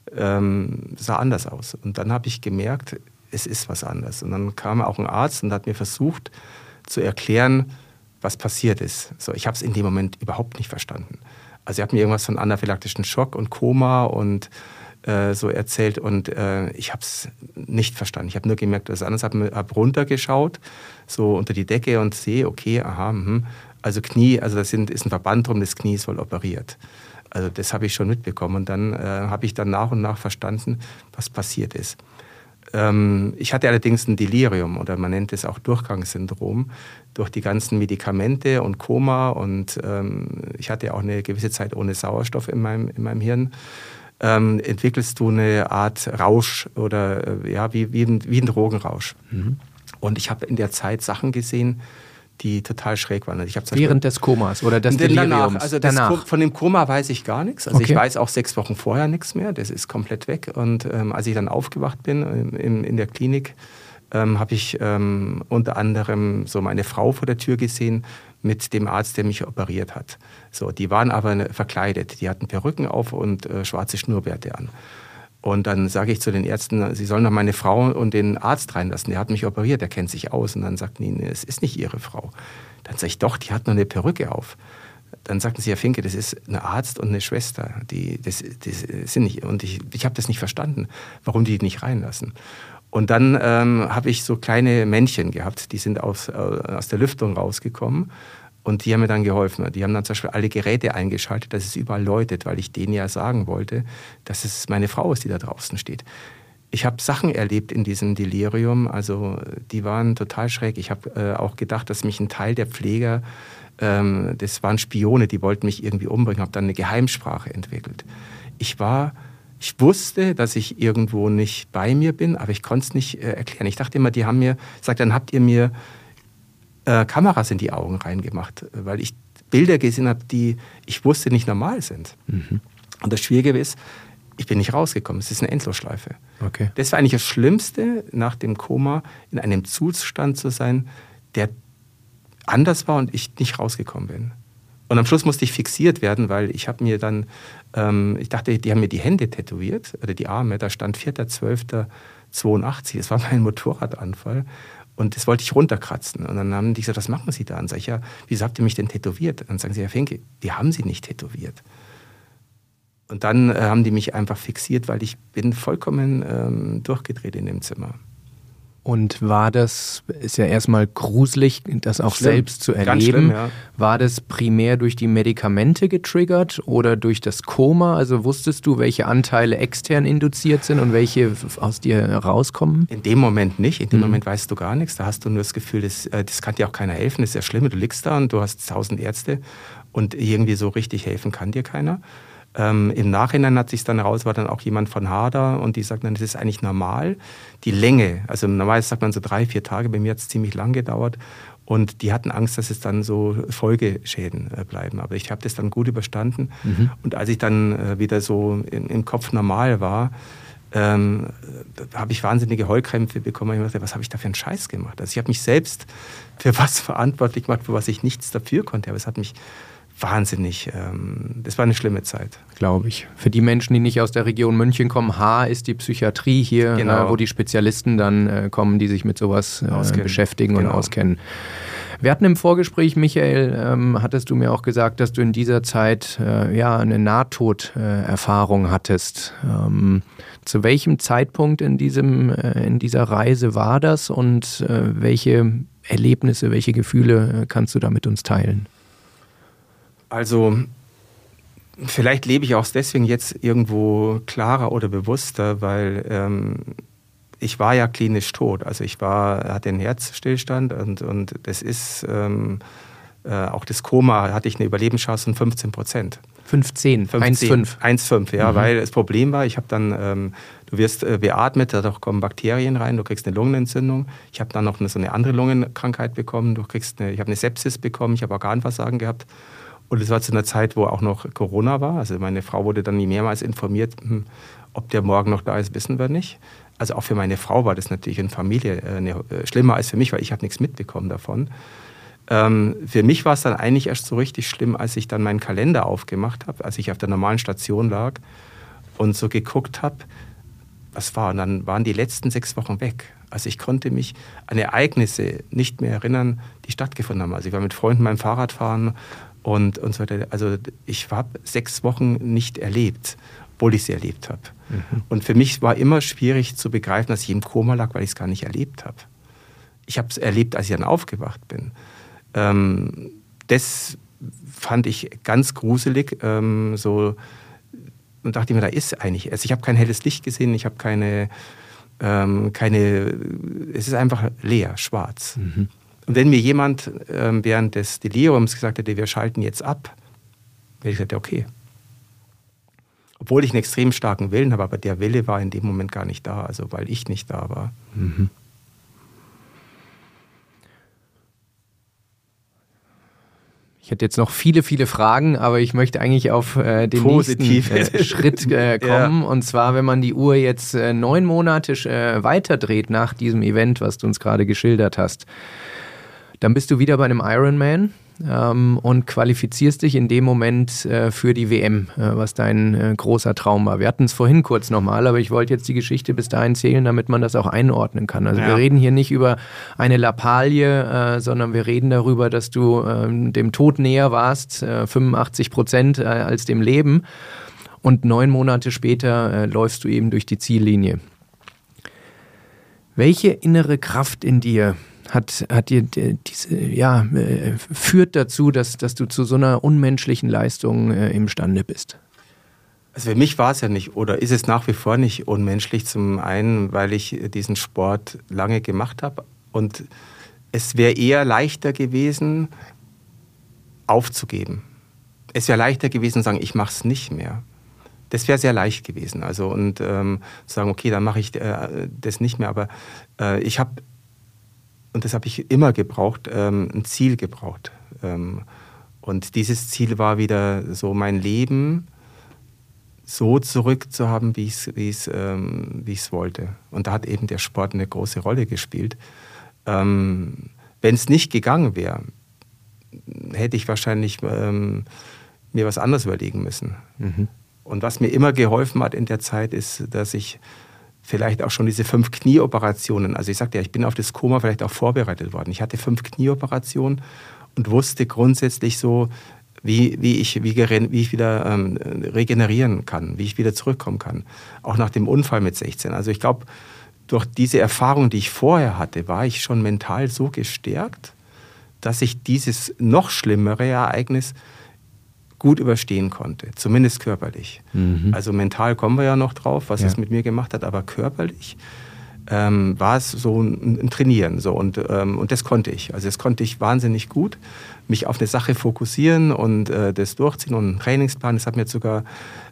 ähm, sah anders aus. Und dann habe ich gemerkt, es ist was anderes. Und dann kam auch ein Arzt und hat mir versucht zu erklären, was passiert ist. So, ich habe es in dem Moment überhaupt nicht verstanden. Also er hat mir irgendwas von anaphylaktischen Schock und Koma und äh, so erzählt und äh, ich habe es nicht verstanden. Ich habe nur gemerkt, dass es anders. Ich habe hab runtergeschaut, so unter die Decke und sehe, okay, aha, mh. Also Knie, also das sind, ist ein Verband drum, das Knie ist wohl operiert. Also das habe ich schon mitbekommen und dann äh, habe ich dann nach und nach verstanden, was passiert ist. Ähm, ich hatte allerdings ein Delirium oder man nennt es auch Durchgangssyndrom durch die ganzen Medikamente und Koma und ähm, ich hatte auch eine gewisse Zeit ohne Sauerstoff in meinem, in meinem Hirn. Ähm, entwickelst du eine Art Rausch oder äh, ja, wie, wie, ein, wie ein Drogenrausch. Mhm. Und ich habe in der Zeit Sachen gesehen, die total schräg waren. Also ich hab Während des Komas oder des Deliriums? Danach, also das danach. Von dem Koma weiß ich gar nichts. Also okay. Ich weiß auch sechs Wochen vorher nichts mehr. Das ist komplett weg. Und ähm, als ich dann aufgewacht bin in, in der Klinik, ähm, habe ich ähm, unter anderem so meine Frau vor der Tür gesehen mit dem Arzt, der mich operiert hat. So, die waren aber verkleidet. Die hatten Perücken auf und äh, schwarze Schnurrbärte an. Und dann sage ich zu den Ärzten, sie sollen doch meine Frau und den Arzt reinlassen. Der hat mich operiert, der kennt sich aus. Und dann sagten die, nee, es ist nicht ihre Frau. Dann sage ich, doch, die hat nur eine Perücke auf. Dann sagten sie, Herr Finke, das ist ein Arzt und eine Schwester. Die, das, das sind nicht. Und ich, ich habe das nicht verstanden, warum die nicht reinlassen. Und dann ähm, habe ich so kleine Männchen gehabt, die sind aus, äh, aus der Lüftung rausgekommen. Und die haben mir dann geholfen. Die haben dann zum Beispiel alle Geräte eingeschaltet, dass es überall läutet, weil ich denen ja sagen wollte, dass es meine Frau ist, die da draußen steht. Ich habe Sachen erlebt in diesem Delirium, also die waren total schräg. Ich habe äh, auch gedacht, dass mich ein Teil der Pfleger, ähm, das waren Spione, die wollten mich irgendwie umbringen, habe dann eine Geheimsprache entwickelt. Ich war, ich wusste, dass ich irgendwo nicht bei mir bin, aber ich konnte es nicht äh, erklären. Ich dachte immer, die haben mir gesagt, dann habt ihr mir Äh, Kameras in die Augen reingemacht, weil ich Bilder gesehen habe, die ich wusste nicht normal sind. Mhm. Und das Schwierige ist, ich bin nicht rausgekommen. Es ist eine Endlosschleife. Okay. Das war eigentlich das Schlimmste, nach dem Koma in einem Zustand zu sein, der anders war und ich nicht rausgekommen bin. Und am Schluss musste ich fixiert werden, weil ich habe mir dann, ähm, ich dachte, die haben mir die Hände tätowiert, oder die Arme, da stand vierter zwölfter zweiundachtzig, das war mein Motorradanfall. Und das wollte ich runterkratzen. Und dann haben die gesagt, was machen Sie da? Und sage ich, ja, wieso habt ihr mich denn tätowiert? Und dann sagen sie, Herr Finke, die haben Sie nicht tätowiert. Und dann äh, haben die mich einfach fixiert, weil ich bin vollkommen ähm, durchgedreht in dem Zimmer. Und war das, ist ja erstmal gruselig, das auch schlimm. Selbst zu erleben. Ganz schlimm, ja. War das primär durch die Medikamente getriggert oder durch das Koma? Also wusstest du, welche Anteile extern induziert sind und welche aus dir rauskommen? In dem Moment nicht. In dem mhm. Moment weißt du gar nichts. Da hast du nur das Gefühl, das, das kann dir auch keiner helfen. Das ist ja schlimm. Du liegst da und du hast tausend Ärzte und irgendwie so richtig helfen kann dir keiner. Ähm, Im Nachhinein hat sich dann heraus, war dann auch jemand von Hader und die sagt dann, das ist eigentlich normal. Die Länge, also normalerweise sagt man so drei, vier Tage, bei mir hat es ziemlich lang gedauert und die hatten Angst, dass es dann so Folgeschäden äh, bleiben. Aber ich habe das dann gut überstanden mhm. und als ich dann äh, wieder so in, im Kopf normal war, ähm, habe ich wahnsinnige Heulkrämpfe bekommen. Ich dachte, was habe ich da für einen Scheiß gemacht? Also ich habe mich selbst für was verantwortlich gemacht, für was ich nichts dafür konnte, aber es hat mich wahnsinnig, ähm, das war eine schlimme Zeit. Glaube ich. Für die Menschen, die nicht aus der Region München kommen, H ist die Psychiatrie hier, genau. äh, wo die Spezialisten dann äh, kommen, die sich mit sowas äh, beschäftigen genau. und auskennen. Wir hatten im Vorgespräch, Michael, ähm, hattest du mir auch gesagt, dass du in dieser Zeit äh, ja eine Nahtoderfahrung äh, hattest. Ähm, zu welchem Zeitpunkt in, diesem, äh, in dieser Reise war das und äh, welche Erlebnisse, welche Gefühle äh, kannst du da mit uns teilen? Also vielleicht lebe ich auch deswegen jetzt irgendwo klarer oder bewusster, weil ähm, ich war ja klinisch tot. Also ich war, hatte einen Herzstillstand und, und das ist, ähm, äh, auch das Koma hatte ich eine Überlebenschance von fünfzehn Prozent. fünfzehn, eins Komma fünf. eins Komma fünf, ja, mhm. weil das Problem war, ich habe dann, ähm, du wirst äh, beatmet, da kommen Bakterien rein, du kriegst eine Lungenentzündung. Ich habe dann noch eine, so eine andere Lungenkrankheit bekommen, du kriegst eine, ich habe eine Sepsis bekommen, ich habe Organversagen gehabt. Und es war zu einer Zeit, wo auch noch Corona war. Also meine Frau wurde dann mehrmals informiert, hm, ob der morgen noch da ist, wissen wir nicht. Also auch für meine Frau war das natürlich in Familie äh, eine, äh, schlimmer als für mich, weil ich habe nichts mitbekommen davon. Ähm, für mich war es dann eigentlich erst so richtig schlimm, als ich dann meinen Kalender aufgemacht habe, als ich auf der normalen Station lag und so geguckt habe, was war. Und dann waren die letzten sechs Wochen weg. Also ich konnte mich an Ereignisse nicht mehr erinnern, die stattgefunden haben. Also ich war mit Freunden beim Fahrradfahren und, und so weiter. Also ich habe sechs Wochen nicht erlebt, obwohl ich sie erlebt habe. Mhm. Und für mich war immer schwierig zu begreifen, dass ich im Koma lag, weil ich es gar nicht erlebt habe. Ich habe es erlebt, als ich dann aufgewacht bin. Ähm, das fand ich ganz gruselig. Ähm, so, und dachte mir, da ist eigentlich, also ich habe kein helles Licht gesehen, ich habe keine, ähm, keine, es ist einfach leer, schwarz. Mhm. Und wenn mir jemand ähm, während des Deliriums gesagt hätte, wir schalten jetzt ab, hätte ich gesagt, okay. Obwohl ich einen extrem starken Willen habe, aber der Wille war in dem Moment gar nicht da, also weil ich nicht da war. Mhm. Ich hätte jetzt noch viele, viele Fragen, aber ich möchte eigentlich auf äh, den Positiv. nächsten äh, Schritt äh, kommen. Ja. Und zwar, wenn man die Uhr jetzt äh, neun Monate äh, weiterdreht nach diesem Event, was du uns gerade geschildert hast, dann bist du wieder bei einem Ironman ähm, und qualifizierst dich in dem Moment äh, für die W M, äh, was dein äh, großer Traum war. Wir hatten es vorhin kurz nochmal, aber ich wollte jetzt die Geschichte bis dahin zählen, damit man das auch einordnen kann. Also ja. wir reden hier nicht über eine Lappalie, äh, sondern wir reden darüber, dass du äh, dem Tod näher warst, äh, fünfundachtzig Prozent äh, als dem Leben. Und neun Monate später äh, läufst du eben durch die Ziellinie. Welche innere Kraft in dir Hat, hat dir diese, ja, führt dazu, dass, dass du zu so einer unmenschlichen Leistung äh, imstande bist? Also für mich war es ja nicht, oder ist es nach wie vor nicht unmenschlich. Zum einen, weil ich diesen Sport lange gemacht habe. Und es wäre eher leichter gewesen, aufzugeben. Es wäre leichter gewesen, zu sagen, ich mache es nicht mehr. Das wäre sehr leicht gewesen. Also und ähm, zu sagen, okay, dann mache ich äh, das nicht mehr. Aber äh, ich habe Und das habe ich immer gebraucht, ähm, ein Ziel gebraucht. Ähm, und dieses Ziel war wieder so, mein Leben so zurückzuhaben, wie ich es wie ich's, ähm, wie ich's wollte. Und da hat eben der Sport eine große Rolle gespielt. Ähm, wenn es nicht gegangen wäre, hätte ich wahrscheinlich ähm, mir was anderes überlegen müssen. Mhm. Und was mir immer geholfen hat in der Zeit, ist, dass ich vielleicht auch schon diese fünf Knieoperationen, also ich sagte ja, ich bin auf das Koma vielleicht auch vorbereitet worden. Ich hatte fünf Knieoperationen und wusste grundsätzlich so, wie, wie, ich, wie, wie ich wieder ähm, regenerieren kann, wie ich wieder zurückkommen kann. Auch nach dem Unfall mit sechzehn. Also ich glaube, durch diese Erfahrung, die ich vorher hatte, war ich schon mental so gestärkt, dass ich dieses noch schlimmere Ereignis gut überstehen konnte, zumindest körperlich. Mhm. Also mental kommen wir ja noch drauf, was ja. es mit mir gemacht hat, aber körperlich ähm, war es so ein, ein Trainieren. So, und, ähm, und das konnte ich. Also das konnte ich wahnsinnig gut, mich auf eine Sache fokussieren und äh, das durchziehen und einen Trainingsplan. Das hat mir sogar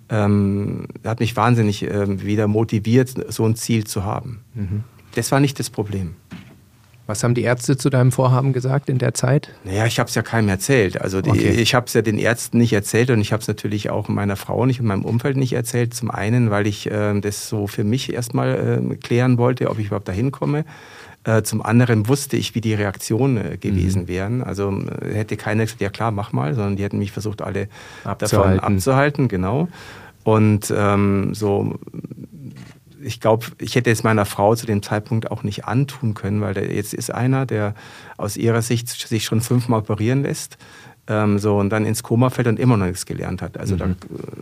ähm, hat mich wahnsinnig äh, wieder motiviert, so ein Ziel zu haben. Mhm. Das war nicht das Problem. Was haben die Ärzte zu deinem Vorhaben gesagt in der Zeit? Naja, ich habe es ja keinem erzählt. Also die, okay. ich habe es ja den Ärzten nicht erzählt und ich habe es natürlich auch meiner Frau nicht und meinem Umfeld nicht erzählt. Zum einen, weil ich äh, das so für mich erstmal äh, klären wollte, ob ich überhaupt dahin komme. Äh, zum anderen wusste ich, wie die Reaktionen äh, gewesen mhm. wären. Also äh, hätte keiner gesagt, ja klar, mach mal, sondern die hätten mich versucht, alle abzuhalten. davon abzuhalten. Genau. Und ähm, so... Ich glaube, ich hätte es meiner Frau zu dem Zeitpunkt auch nicht antun können, weil der jetzt ist einer, der aus ihrer Sicht sich schon fünfmal operieren lässt, ähm, so und dann ins Koma fällt und immer noch nichts gelernt hat. Also mhm. da,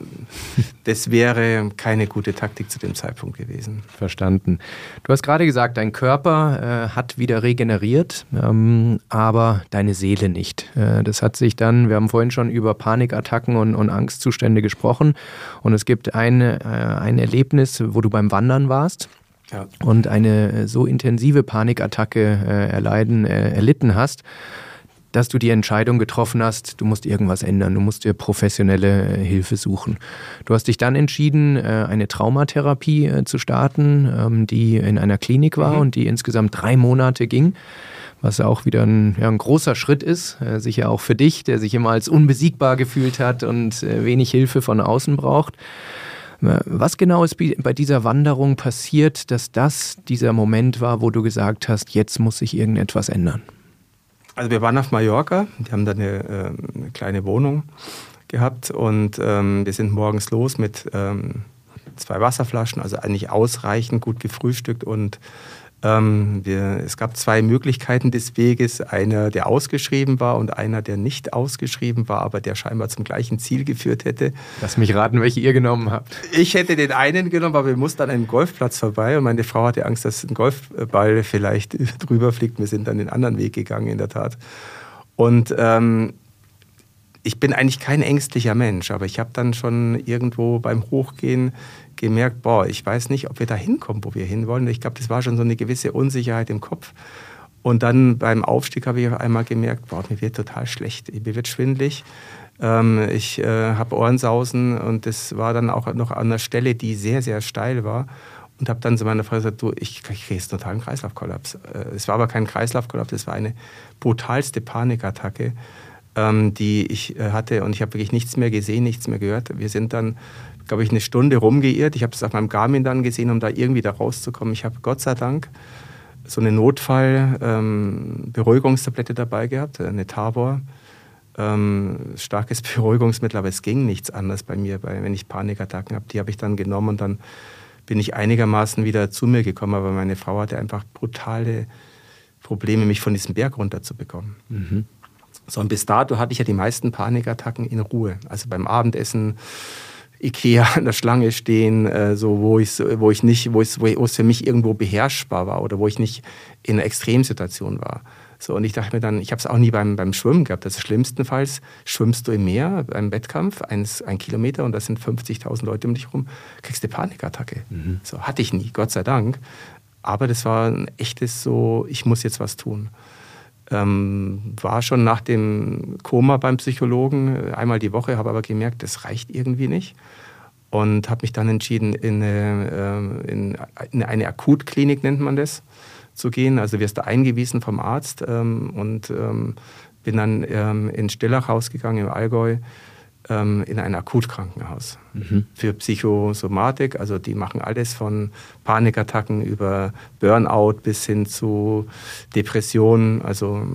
das wäre keine gute Taktik zu dem Zeitpunkt gewesen. Verstanden. Du hast gerade gesagt, dein Körper äh, hat wieder regeneriert, ähm, aber deine Seele nicht. Äh, das hat sich dann, wir haben vorhin schon über Panikattacken und, und Angstzustände gesprochen und es gibt ein, äh, ein Erlebnis, wo du beim Wandern warst. Ja. Und eine so intensive Panikattacke äh, erleiden, äh, erlitten hast, dass du die Entscheidung getroffen hast, du musst irgendwas ändern, du musst dir professionelle Hilfe suchen. Du hast dich dann entschieden, eine Traumatherapie zu starten, die in einer Klinik war mhm. und die insgesamt drei Monate ging, was auch wieder ein, ja, ein großer Schritt ist, sicher auch für dich, der sich immer als unbesiegbar gefühlt hat und wenig Hilfe von außen braucht. Was genau ist bei dieser Wanderung passiert, dass das dieser Moment war, wo du gesagt hast, jetzt muss sich irgendetwas ändern? Also wir waren auf Mallorca, die haben da eine, eine kleine Wohnung gehabt und ähm, wir sind morgens los mit ähm, zwei Wasserflaschen, also eigentlich ausreichend gut gefrühstückt und ähm, wir, es gab zwei Möglichkeiten des Weges, einer, der ausgeschrieben war und einer, der nicht ausgeschrieben war, aber der scheinbar zum gleichen Ziel geführt hätte. Lass mich raten, welche ihr genommen habt. Ich hätte den einen genommen, aber wir mussten an einem Golfplatz vorbei und meine Frau hatte Angst, dass ein Golfball vielleicht drüber fliegt. Wir sind dann den anderen Weg gegangen, in der Tat. Und ähm, ich bin eigentlich kein ängstlicher Mensch, aber ich habe dann schon irgendwo beim Hochgehen gemerkt, boah, ich weiß nicht, ob wir da hinkommen, wo wir hinwollen. Ich glaube, das war schon so eine gewisse Unsicherheit im Kopf. Und dann beim Aufstieg habe ich auf einmal gemerkt, boah, mir wird total schlecht, mir wird schwindelig. Ähm, ich äh, habe Ohrensausen und das war dann auch noch an einer Stelle, die sehr, sehr steil war. Und habe dann zu meiner Frau gesagt, du, ich, ich kriege jetzt totalen Kreislaufkollaps. Äh, es war aber kein Kreislaufkollaps, es war eine brutalste Panikattacke, ähm, die ich äh, hatte. Und ich habe wirklich nichts mehr gesehen, nichts mehr gehört. Wir sind dann, glaube ich, eine Stunde rumgeirrt. Ich habe das auf meinem Garmin dann gesehen, um da irgendwie da rauszukommen. Ich habe Gott sei Dank so eine Notfall-Beruhigungstablette ähm, dabei gehabt, eine Tabor. Ähm, starkes Beruhigungsmittel, aber es ging nichts anderes bei mir, weil, wenn ich Panikattacken habe. Die habe ich dann genommen und dann bin ich einigermaßen wieder zu mir gekommen. Aber meine Frau hatte einfach brutale Probleme, mich von diesem Berg runterzubekommen. Mhm. So, und bis dato hatte ich ja die meisten Panikattacken in Ruhe. Also beim Abendessen, Ikea an der Schlange stehen, äh, so, wo, ich, wo ich nicht, wo es, wo es für mich irgendwo beherrschbar war oder wo ich nicht in einer Extremsituation war. So, und ich dachte mir dann, ich habe es auch nie beim, beim Schwimmen gehabt. Das schlimmstenfalls schwimmst du im Meer beim Wettkampf, eins, ein Kilometer und da sind fünfzigtausend Leute um dich rum, kriegst du eine Panikattacke. Mhm. So, hatte ich nie, Gott sei Dank. Aber das war ein echtes so, ich muss jetzt was tun. Ähm, war schon nach dem Koma beim Psychologen einmal die Woche, habe aber gemerkt, das reicht irgendwie nicht und habe mich dann entschieden, in eine, in, in eine Akutklinik, nennt man das, zu gehen. Also wirst du eingewiesen vom Arzt ähm, und ähm, bin dann ähm, in Stillach rausgegangen im Allgäu ähm, in ein Akutkrankenhaus mhm. für Psychosomatik. Also die machen alles von Panikattacken über Burnout bis hin zu Depressionen. Also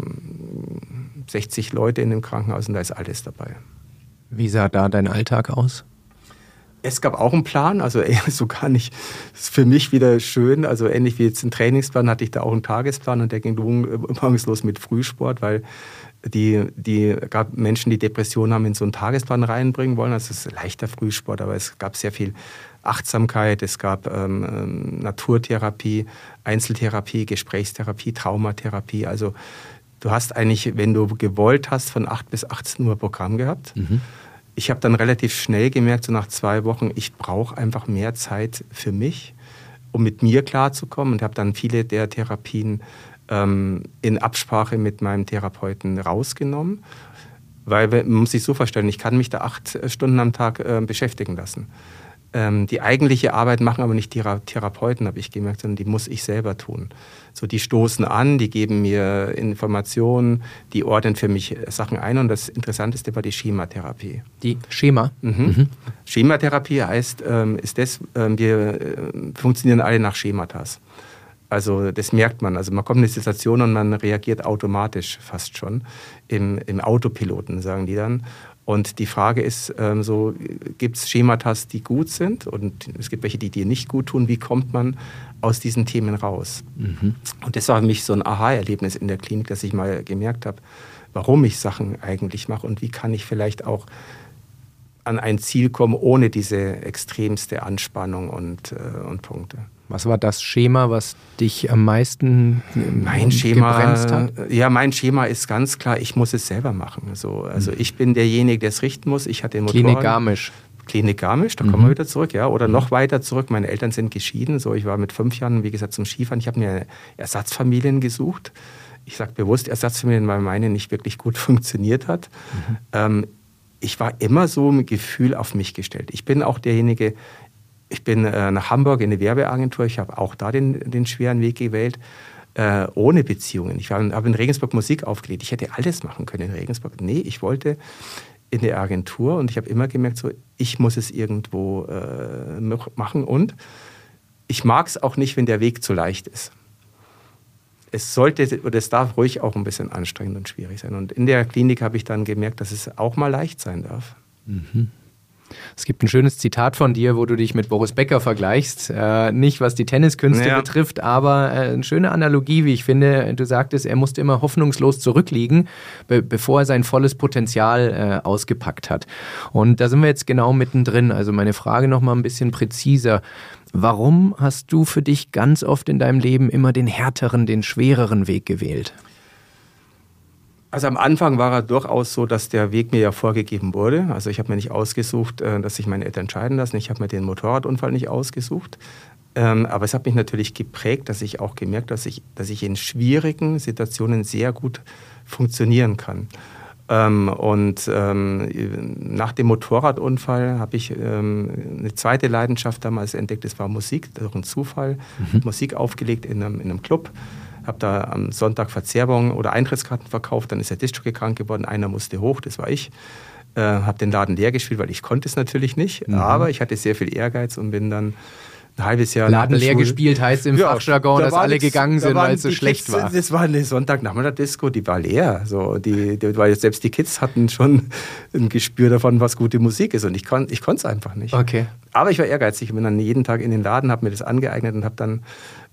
sechzig Leute in dem Krankenhaus und da ist alles dabei. Wie sah da dein Alltag aus? Es gab auch einen Plan, also so gar nicht, das ist für mich wieder schön, also ähnlich wie jetzt ein Trainingsplan hatte ich da auch einen Tagesplan und der ging morgens los mit Frühsport, weil die, die gab Menschen, die Depressionen haben, in so einen Tagesplan reinbringen wollen, also es ist leichter Frühsport, aber es gab sehr viel Achtsamkeit, es gab ähm, Naturtherapie, Einzeltherapie, Gesprächstherapie, Traumatherapie, also du hast eigentlich, wenn du gewollt hast, von acht bis achtzehn Uhr Programm gehabt. Mhm. Ich habe dann relativ schnell gemerkt, so nach zwei Wochen, ich brauche einfach mehr Zeit für mich, um mit mir klarzukommen. Und habe dann viele der Therapien ähm, in Absprache mit meinem Therapeuten rausgenommen. Weil, man muss sich so vorstellen, ich kann mich da acht Stunden am Tag äh, beschäftigen lassen. Ähm, die eigentliche Arbeit machen aber nicht die Therapeuten, habe ich gemerkt, sondern die muss ich selber tun. So, die stoßen an, die geben mir Informationen, die ordnen für mich Sachen ein und das Interessanteste war die Schematherapie. Die Schema? Mhm. Mhm. Schematherapie heißt, ähm, ist das, ähm, wir äh, funktionieren alle nach Schematas. Also das merkt man. Also man kommt in eine Situation und man reagiert automatisch fast schon. Im, im Autopiloten, sagen die dann. Und die Frage ist, ähm, so, gibt es Schematas, die gut sind? Und es gibt welche, die dir nicht gut tun. Wie kommt man aus diesen Themen raus? Mhm. Und das war für mich so ein Aha-Erlebnis in der Klinik, dass ich mal gemerkt habe, warum ich Sachen eigentlich mache und wie kann ich vielleicht auch an ein Ziel kommen, ohne diese extremste Anspannung und, äh, und Punkte. Was war das Schema, was dich am meisten mein Schema, gebremst hat? Ja, mein Schema ist ganz klar, ich muss es selber machen. So, also ich bin derjenige, der es richten muss. Ich hatte den Motorrad. Klinik Garmisch. Klinik Garmisch, da mhm. kommen wir wieder zurück. Ja. Oder noch weiter zurück, meine Eltern sind geschieden. So, ich war mit fünf Jahren, wie gesagt, zum Skifahren. Ich habe mir Ersatzfamilien gesucht. Ich sage bewusst Ersatzfamilien, weil meine nicht wirklich gut funktioniert hat. Mhm. Ähm, ich war immer so ein Gefühl auf mich gestellt. Ich bin auch derjenige, ich bin äh, nach Hamburg in eine Werbeagentur, ich habe auch da den, den schweren Weg gewählt, äh, ohne Beziehungen. Ich habe in Regensburg Musik aufgelegt. Ich hätte alles machen können in Regensburg. Nee, ich wollte in eine Agentur und ich habe immer gemerkt, so, ich muss es irgendwo äh, machen und ich mag es auch nicht, wenn der Weg zu leicht ist. es sollte oder es darf ruhig auch ein bisschen anstrengend und schwierig sein. Und in der Klinik habe ich dann gemerkt, dass es auch mal leicht sein darf. Mhm. Es gibt ein schönes Zitat von dir, wo du dich mit Boris Becker vergleichst. Äh, nicht, was die Tenniskünste ja. betrifft, aber äh, eine schöne Analogie, wie ich finde. Du sagtest, er musste immer hoffnungslos zurückliegen, be- bevor er sein volles Potenzial äh, ausgepackt hat. Und da sind wir jetzt genau mittendrin. Also meine Frage noch mal ein bisschen präziser. Warum hast du für dich ganz oft in deinem Leben immer den härteren, den schwereren Weg gewählt? Also am Anfang war er durchaus so, dass der Weg mir ja vorgegeben wurde. Also ich habe mir nicht ausgesucht, dass sich meine Eltern entscheiden lassen. Ich habe mir den Motorradunfall nicht ausgesucht. Aber es hat mich natürlich geprägt, dass ich auch gemerkt habe, dass ich, dass ich in schwierigen Situationen sehr gut funktionieren kann. Und nach dem Motorradunfall habe ich eine zweite Leidenschaft damals entdeckt. Das war Musik, durch einen Zufall. Mhm. Musik aufgelegt in einem, in einem Club. Habe da am Sonntag Verzehrung oder Eintrittskarten verkauft, dann ist der Diskjockey krank geworden, einer musste hoch, das war ich. Äh, habe den Laden leer gespielt, weil ich konnte es natürlich nicht, mhm. aber ich hatte sehr viel Ehrgeiz und bin dann ein halbes Jahr Laden leer Schule gespielt heißt im ja, Fachjargon, da dass alle nichts, gegangen sind, weil es so schlecht Kids, war. Das war eine Sonntagnachmittag-Disco, die war leer. So, die, die, weil selbst die Kids hatten schon ein Gespür davon, was gute Musik ist und ich, kon, ich konnte es einfach nicht. Okay. Aber ich war ehrgeizig, ich bin dann jeden Tag in den Laden, habe mir das angeeignet und habe dann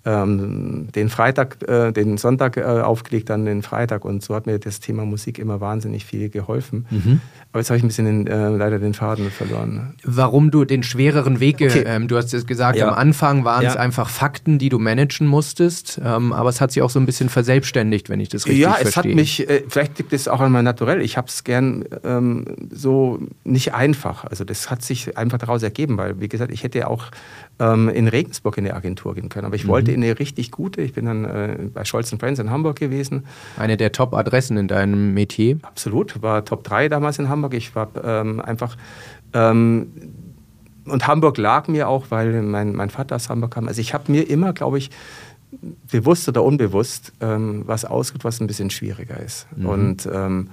ähm, den Freitag, äh, den Sonntag äh, aufgelegt, dann den Freitag und so hat mir das Thema Musik immer wahnsinnig viel geholfen. Mhm. Aber jetzt habe ich ein bisschen den, äh, leider den Faden verloren. Warum du den schwereren Weg, okay. ähm, du hast es gesagt, ja. am Anfang waren es ja. einfach Fakten, die du managen musstest, ähm, aber es hat sich auch so ein bisschen verselbstständigt, wenn ich das richtig ja, verstehe. Ja, es hat mich, äh, vielleicht liegt es auch an meinem Naturell, ich habe es gern ähm, so nicht einfach, also das hat sich einfach daraus ergeben, weil wie gesagt, ich hätte auch ähm, in Regensburg in eine Agentur gehen können, aber ich mhm. wollte in eine richtig gute, ich bin dann äh, bei Scholz and Friends in Hamburg gewesen. Eine der Top-Adressen in deinem Metier? Absolut, war Top drei damals in Hamburg, ich war ähm, einfach ähm, und Hamburg lag mir auch, weil mein, mein Vater aus Hamburg kam, also ich habe mir immer, glaube ich, bewusst oder unbewusst ähm, was ausgesucht, was ein bisschen schwieriger ist. Mhm. Und ähm,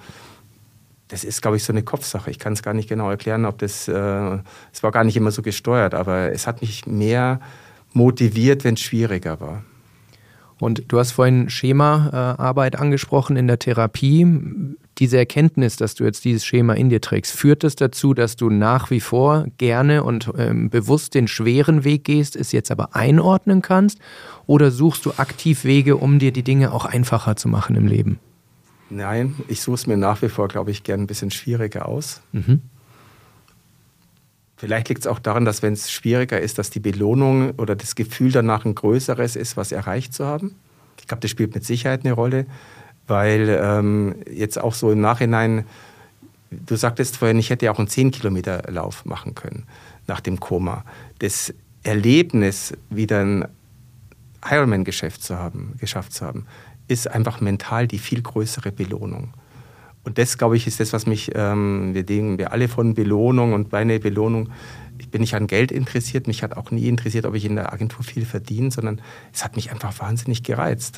das ist, glaube ich, so eine Kopfsache. Ich kann es gar nicht genau erklären, ob das, äh, es war gar nicht immer so gesteuert, aber es hat mich mehr motiviert, wenn es schwieriger war. Und du hast vorhin Schemaarbeit äh, angesprochen in der Therapie. Diese Erkenntnis, dass du jetzt dieses Schema in dir trägst, führt es dazu, dass du nach wie vor gerne und ähm, bewusst den schweren Weg gehst, es jetzt aber einordnen kannst? Oder suchst du aktiv Wege, um dir die Dinge auch einfacher zu machen im Leben? Nein, ich suche es mir nach wie vor, glaube ich, gerne ein bisschen schwieriger aus. Mhm. Vielleicht liegt es auch daran, dass wenn es schwieriger ist, dass die Belohnung oder das Gefühl danach ein größeres ist, was erreicht zu haben. Ich glaube, das spielt mit Sicherheit eine Rolle, weil ähm, jetzt auch so im Nachhinein, du sagtest vorhin, ich hätte ja auch einen zehn Kilometer Lauf machen können nach dem Koma. Das Erlebnis, wieder ein Ironman-Geschäft zu haben, geschafft zu haben, ist einfach mental die viel größere Belohnung. Und das, glaube ich, ist das, was mich, ähm, wir denken wir alle von Belohnung und meine Belohnung, ich bin nicht an Geld interessiert, mich hat auch nie interessiert, ob ich in der Agentur viel verdiene, sondern es hat mich einfach wahnsinnig gereizt.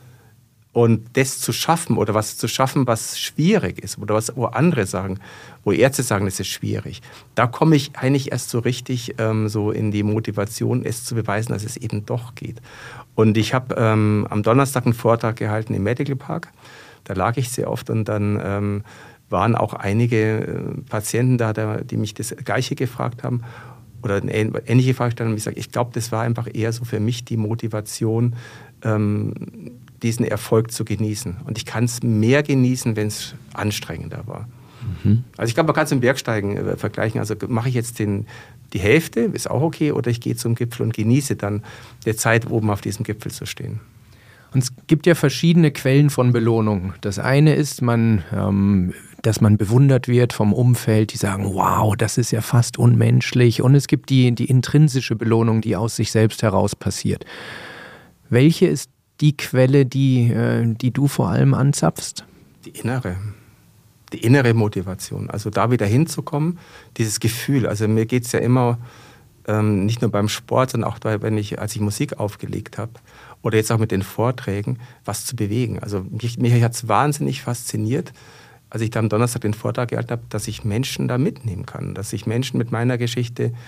Und das zu schaffen oder was zu schaffen, was schwierig ist oder was wo andere sagen, wo Ärzte sagen, das ist schwierig, da komme ich eigentlich erst so richtig ähm, so in die Motivation, es zu beweisen, dass es eben doch geht. Und ich habe ähm, am Donnerstag einen Vortrag gehalten im Medical Park. Da lag ich sehr oft und dann ähm, waren auch einige äh, Patienten da, da, die mich das Gleiche gefragt haben oder eine ähnliche Frage stellen. Und ich sage, ich glaube, das war einfach eher so für mich die Motivation, ähm, diesen Erfolg zu genießen. Und ich kann es mehr genießen, wenn es anstrengender war. Mhm. Also ich glaube, man kann es im Bergsteigen äh, vergleichen. Also mache ich jetzt den, die Hälfte, ist auch okay, oder ich gehe zum Gipfel und genieße dann die Zeit, oben auf diesem Gipfel zu stehen. Und es gibt ja verschiedene Quellen von Belohnung. Das eine ist, man, ähm, dass man bewundert wird vom Umfeld, die sagen, wow, das ist ja fast unmenschlich. Und es gibt die, die intrinsische Belohnung, die aus sich selbst heraus passiert. Welche ist die Quelle, die, äh, die du vor allem anzapfst? Die innere. Die innere Motivation. Also da wieder hinzukommen, dieses Gefühl. Also mir geht es ja immer, ähm, nicht nur beim Sport, sondern auch bei, wenn ich, als ich Musik aufgelegt habe, oder jetzt auch mit den Vorträgen, was zu bewegen. Also mich, mich hat es wahnsinnig fasziniert, als ich da am Donnerstag den Vortrag gehalten habe, dass ich Menschen da mitnehmen kann, dass ich Menschen mit meiner Geschichte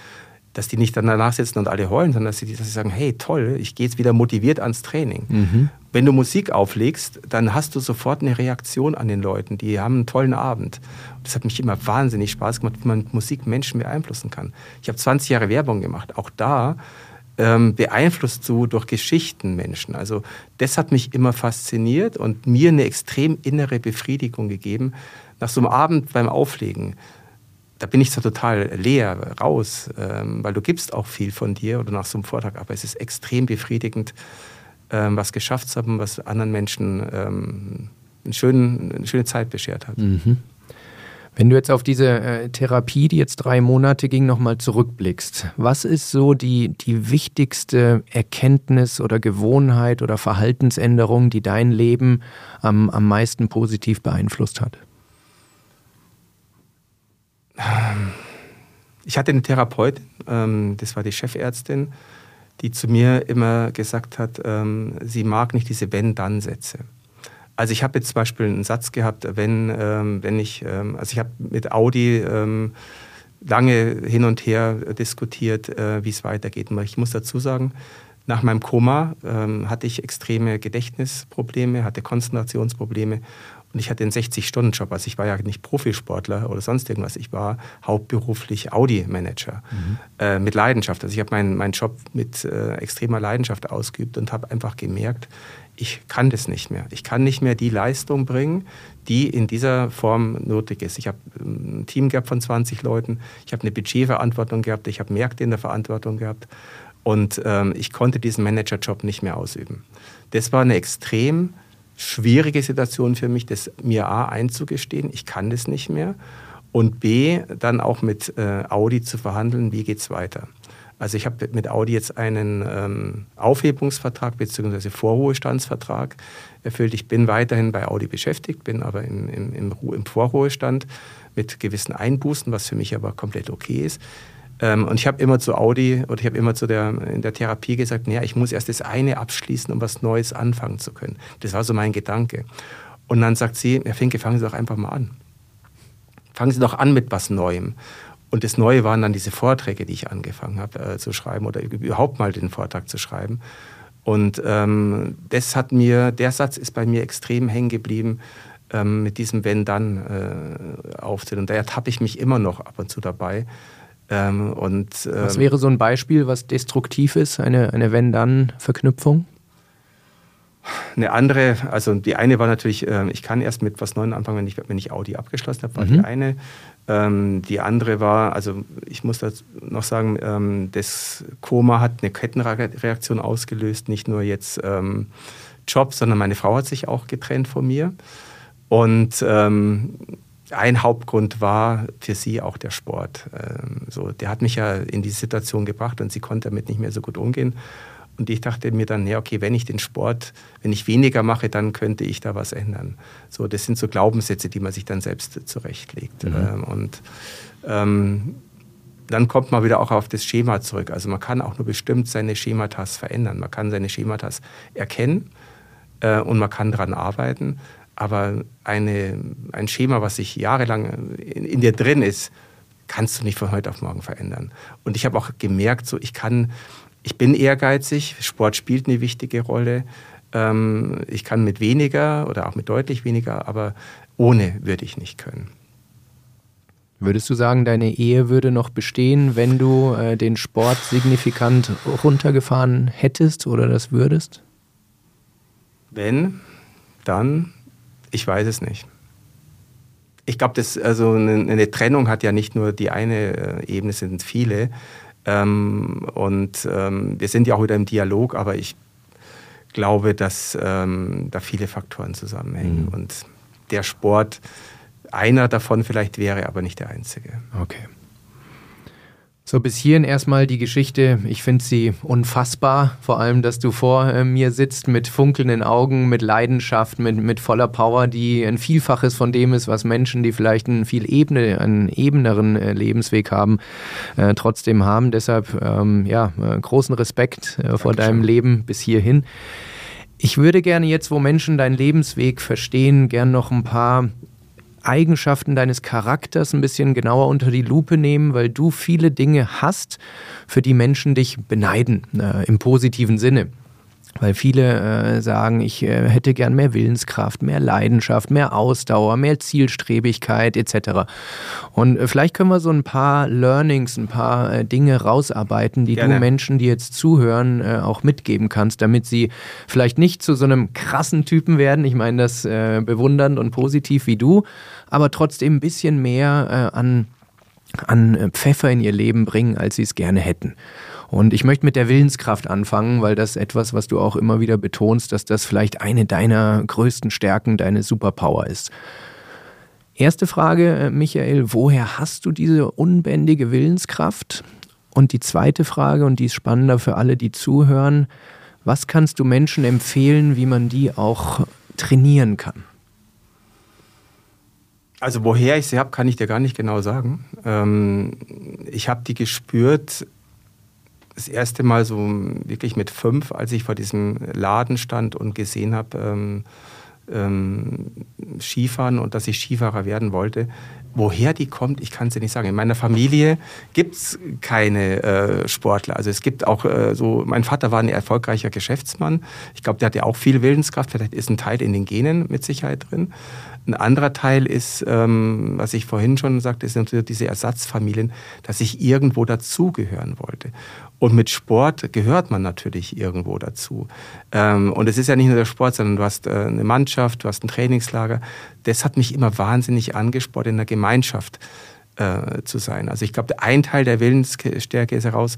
dass die nicht dann danach sitzen und alle heulen, sondern dass sie, dass sie sagen, hey, toll, ich gehe jetzt wieder motiviert ans Training. Mhm. Wenn du Musik auflegst, dann hast du sofort eine Reaktion an den Leuten. Die haben einen tollen Abend. Das hat mich immer wahnsinnig Spaß gemacht, wie man mit Musik Menschen beeinflussen kann. Ich habe zwanzig Jahre Werbung gemacht. Auch da ähm, beeinflusst du durch Geschichten Menschen. Also das hat mich immer fasziniert und mir eine extrem innere Befriedigung gegeben. Nach so einem Abend beim Auflegen, da bin ich so total leer, raus, ähm, weil du gibst auch viel von dir oder nach so einem Vortrag, aber es ist extrem befriedigend, ähm, was geschafft zu haben, was anderen Menschen ähm, einen schönen, eine schöne Zeit beschert hat. Mhm. Wenn du jetzt auf diese äh, Therapie, die jetzt drei Monate ging, nochmal zurückblickst, was ist so die, die wichtigste Erkenntnis oder Gewohnheit oder Verhaltensänderung, die dein Leben am, am meisten positiv beeinflusst hat? Ich hatte eine Therapeutin, ähm, das war die Chefärztin, die zu mir immer gesagt hat, ähm, sie mag nicht diese Wenn-Dann-Sätze. Also ich habe jetzt zum Beispiel einen Satz gehabt, wenn, ähm, wenn ich, ähm, also ich habe mit Audi ähm, lange hin und her diskutiert, äh, wie es weitergeht. Ich muss dazu sagen, nach meinem Koma ähm, hatte ich extreme Gedächtnisprobleme, hatte Konzentrationsprobleme. Und ich hatte einen sechzig-Stunden-Job. Also ich war ja nicht Profisportler oder sonst irgendwas. Ich war hauptberuflich Audi-Manager mhm. äh, mit Leidenschaft. Also ich habe meinen meinen Job mit äh, extremer Leidenschaft ausgeübt und habe einfach gemerkt, ich kann das nicht mehr. Ich kann nicht mehr die Leistung bringen, die in dieser Form nötig ist. Ich habe ein Team gehabt von zwanzig Leuten. Ich habe eine Budgetverantwortung gehabt. Ich habe Märkte in der Verantwortung gehabt. Und ähm, ich konnte diesen Managerjob nicht mehr ausüben. Das war eine extrem schwierige Situation für mich, das mir A einzugestehen, ich kann das nicht mehr, und B, dann auch mit äh, Audi zu verhandeln, wie geht es weiter. Also ich habe mit Audi jetzt einen ähm, Aufhebungsvertrag bzw. Vorruhestandsvertrag erfüllt. Ich bin weiterhin bei Audi beschäftigt, bin aber im, im, im, im Vorruhestand mit gewissen Einbußen, was für mich aber komplett okay ist. Und ich habe immer zu Audi oder ich habe immer zu der, in der Therapie gesagt, naja, ich muss erst das eine abschließen, um was Neues anfangen zu können. Das war so mein Gedanke. Und dann sagt sie, Herr Finke, fangen Sie doch einfach mal an. Fangen Sie doch an mit was Neuem. Und das Neue waren dann diese Vorträge, die ich angefangen habe äh, zu schreiben oder überhaupt mal den Vortrag zu schreiben. Und ähm, das hat mir, der Satz ist bei mir extrem hängen geblieben, ähm, mit diesem Wenn-Dann äh, aufzählen. Und da ertappe ich mich immer noch ab und zu dabei. Ähm, und, ähm, was wäre so ein Beispiel, was destruktiv ist, eine, eine Wenn-Dann-Verknüpfung? Eine andere, also die eine war natürlich, äh, ich kann erst mit was Neuem anfangen, wenn ich, wenn ich Audi abgeschlossen habe, war mhm. die eine. Ähm, die andere war, also ich muss das noch sagen, ähm, das Koma hat eine Kettenreaktion ausgelöst, nicht nur jetzt ähm, Job, sondern meine Frau hat sich auch getrennt von mir. Und ähm, ein Hauptgrund war für sie auch der Sport. Ähm, so, der hat mich ja in die Situation gebracht und sie konnte damit nicht mehr so gut umgehen. Und ich dachte mir dann, ja, okay, wenn ich den Sport, wenn ich weniger mache, dann könnte ich da was ändern. So, das sind so Glaubenssätze, die man sich dann selbst zurechtlegt. Mhm. Ähm, und ähm, dann kommt man wieder auch auf das Schema zurück. Also man kann auch nur bestimmt seine Schematas verändern. Man kann seine Schematas erkennen äh, und man kann daran arbeiten. Aber eine, ein Schema, was sich jahrelang in, in dir drin ist, kannst du nicht von heute auf morgen verändern. Und ich habe auch gemerkt, so ich kann, ich bin ehrgeizig, Sport spielt eine wichtige Rolle. Ähm, ich kann mit weniger oder auch mit deutlich weniger, aber ohne würde ich nicht können. Würdest du sagen, deine Ehe würde noch bestehen, wenn du äh, den Sport signifikant runtergefahren hättest oder das würdest? Wenn, dann... Ich weiß es nicht. Ich glaube, das also eine, eine Trennung hat ja nicht nur die eine Ebene, es sind viele. Ähm, und ähm, wir sind ja auch wieder im Dialog, aber ich glaube, dass ähm, da viele Faktoren zusammenhängen. Mhm. Und der Sport einer davon vielleicht wäre, aber nicht der einzige. Okay. So, bis hierhin erstmal die Geschichte. Ich finde sie unfassbar. Vor allem, dass du vor äh, mir sitzt mit funkelnden Augen, mit Leidenschaft, mit, mit voller Power, die ein Vielfaches von dem ist, was Menschen, die vielleicht einen viel ebene, einen ebeneren äh, Lebensweg haben, äh, trotzdem haben. Deshalb ähm, ja, äh, großen Respekt äh, vor deinem Leben bis hierhin. Ich würde gerne jetzt, wo Menschen deinen Lebensweg verstehen, gerne noch ein paar Eigenschaften deines Charakters ein bisschen genauer unter die Lupe nehmen, weil du viele Dinge hast, für die Menschen dich beneiden, äh, im positiven Sinne. Weil viele äh, sagen, ich äh, hätte gern mehr Willenskraft, mehr Leidenschaft, mehr Ausdauer, mehr Zielstrebigkeit et cetera. Und äh, vielleicht können wir so ein paar Learnings, ein paar äh, Dinge rausarbeiten, die Gerne. Du Menschen, die jetzt zuhören, äh, auch mitgeben kannst, damit sie vielleicht nicht zu so einem krassen Typen werden, ich meine das äh, bewundernd und positiv wie du, aber trotzdem ein bisschen mehr äh, an, an Pfeffer in ihr Leben bringen, als sie es gerne hätten. Und ich möchte mit der Willenskraft anfangen, weil das etwas, was du auch immer wieder betonst, dass das vielleicht eine deiner größten Stärken, deine Superpower ist. Erste Frage, Michael, woher hast du diese unbändige Willenskraft? Und die zweite Frage, und die ist spannender für alle, die zuhören, was kannst du Menschen empfehlen, wie man die auch trainieren kann? Also woher ich sie habe, kann ich dir gar nicht genau sagen. Ähm, ich habe die gespürt, das erste Mal so wirklich mit fünf, als ich vor diesem Laden stand und gesehen habe, ähm, ähm, Skifahren und dass ich Skifahrer werden wollte. Woher die kommt, ich kann es dir nicht sagen. In meiner Familie gibt es keine äh, Sportler. Also es gibt auch äh, so, mein Vater war ein erfolgreicher Geschäftsmann. Ich glaube, der hatte auch viel Willenskraft. Vielleicht ist ein Teil in den Genen mit Sicherheit drin. Ein anderer Teil ist, ähm, was ich vorhin schon sagte, ist natürlich diese Ersatzfamilien, dass ich irgendwo dazugehören wollte. Und mit Sport gehört man natürlich irgendwo dazu. Ähm, und es ist ja nicht nur der Sport, sondern du hast äh, eine Mannschaft, du hast ein Trainingslager. Das hat mich immer wahnsinnig angespornt, in der Gemeinschaft äh, zu sein. Also ich glaube, ein Teil der Willensstärke ist heraus,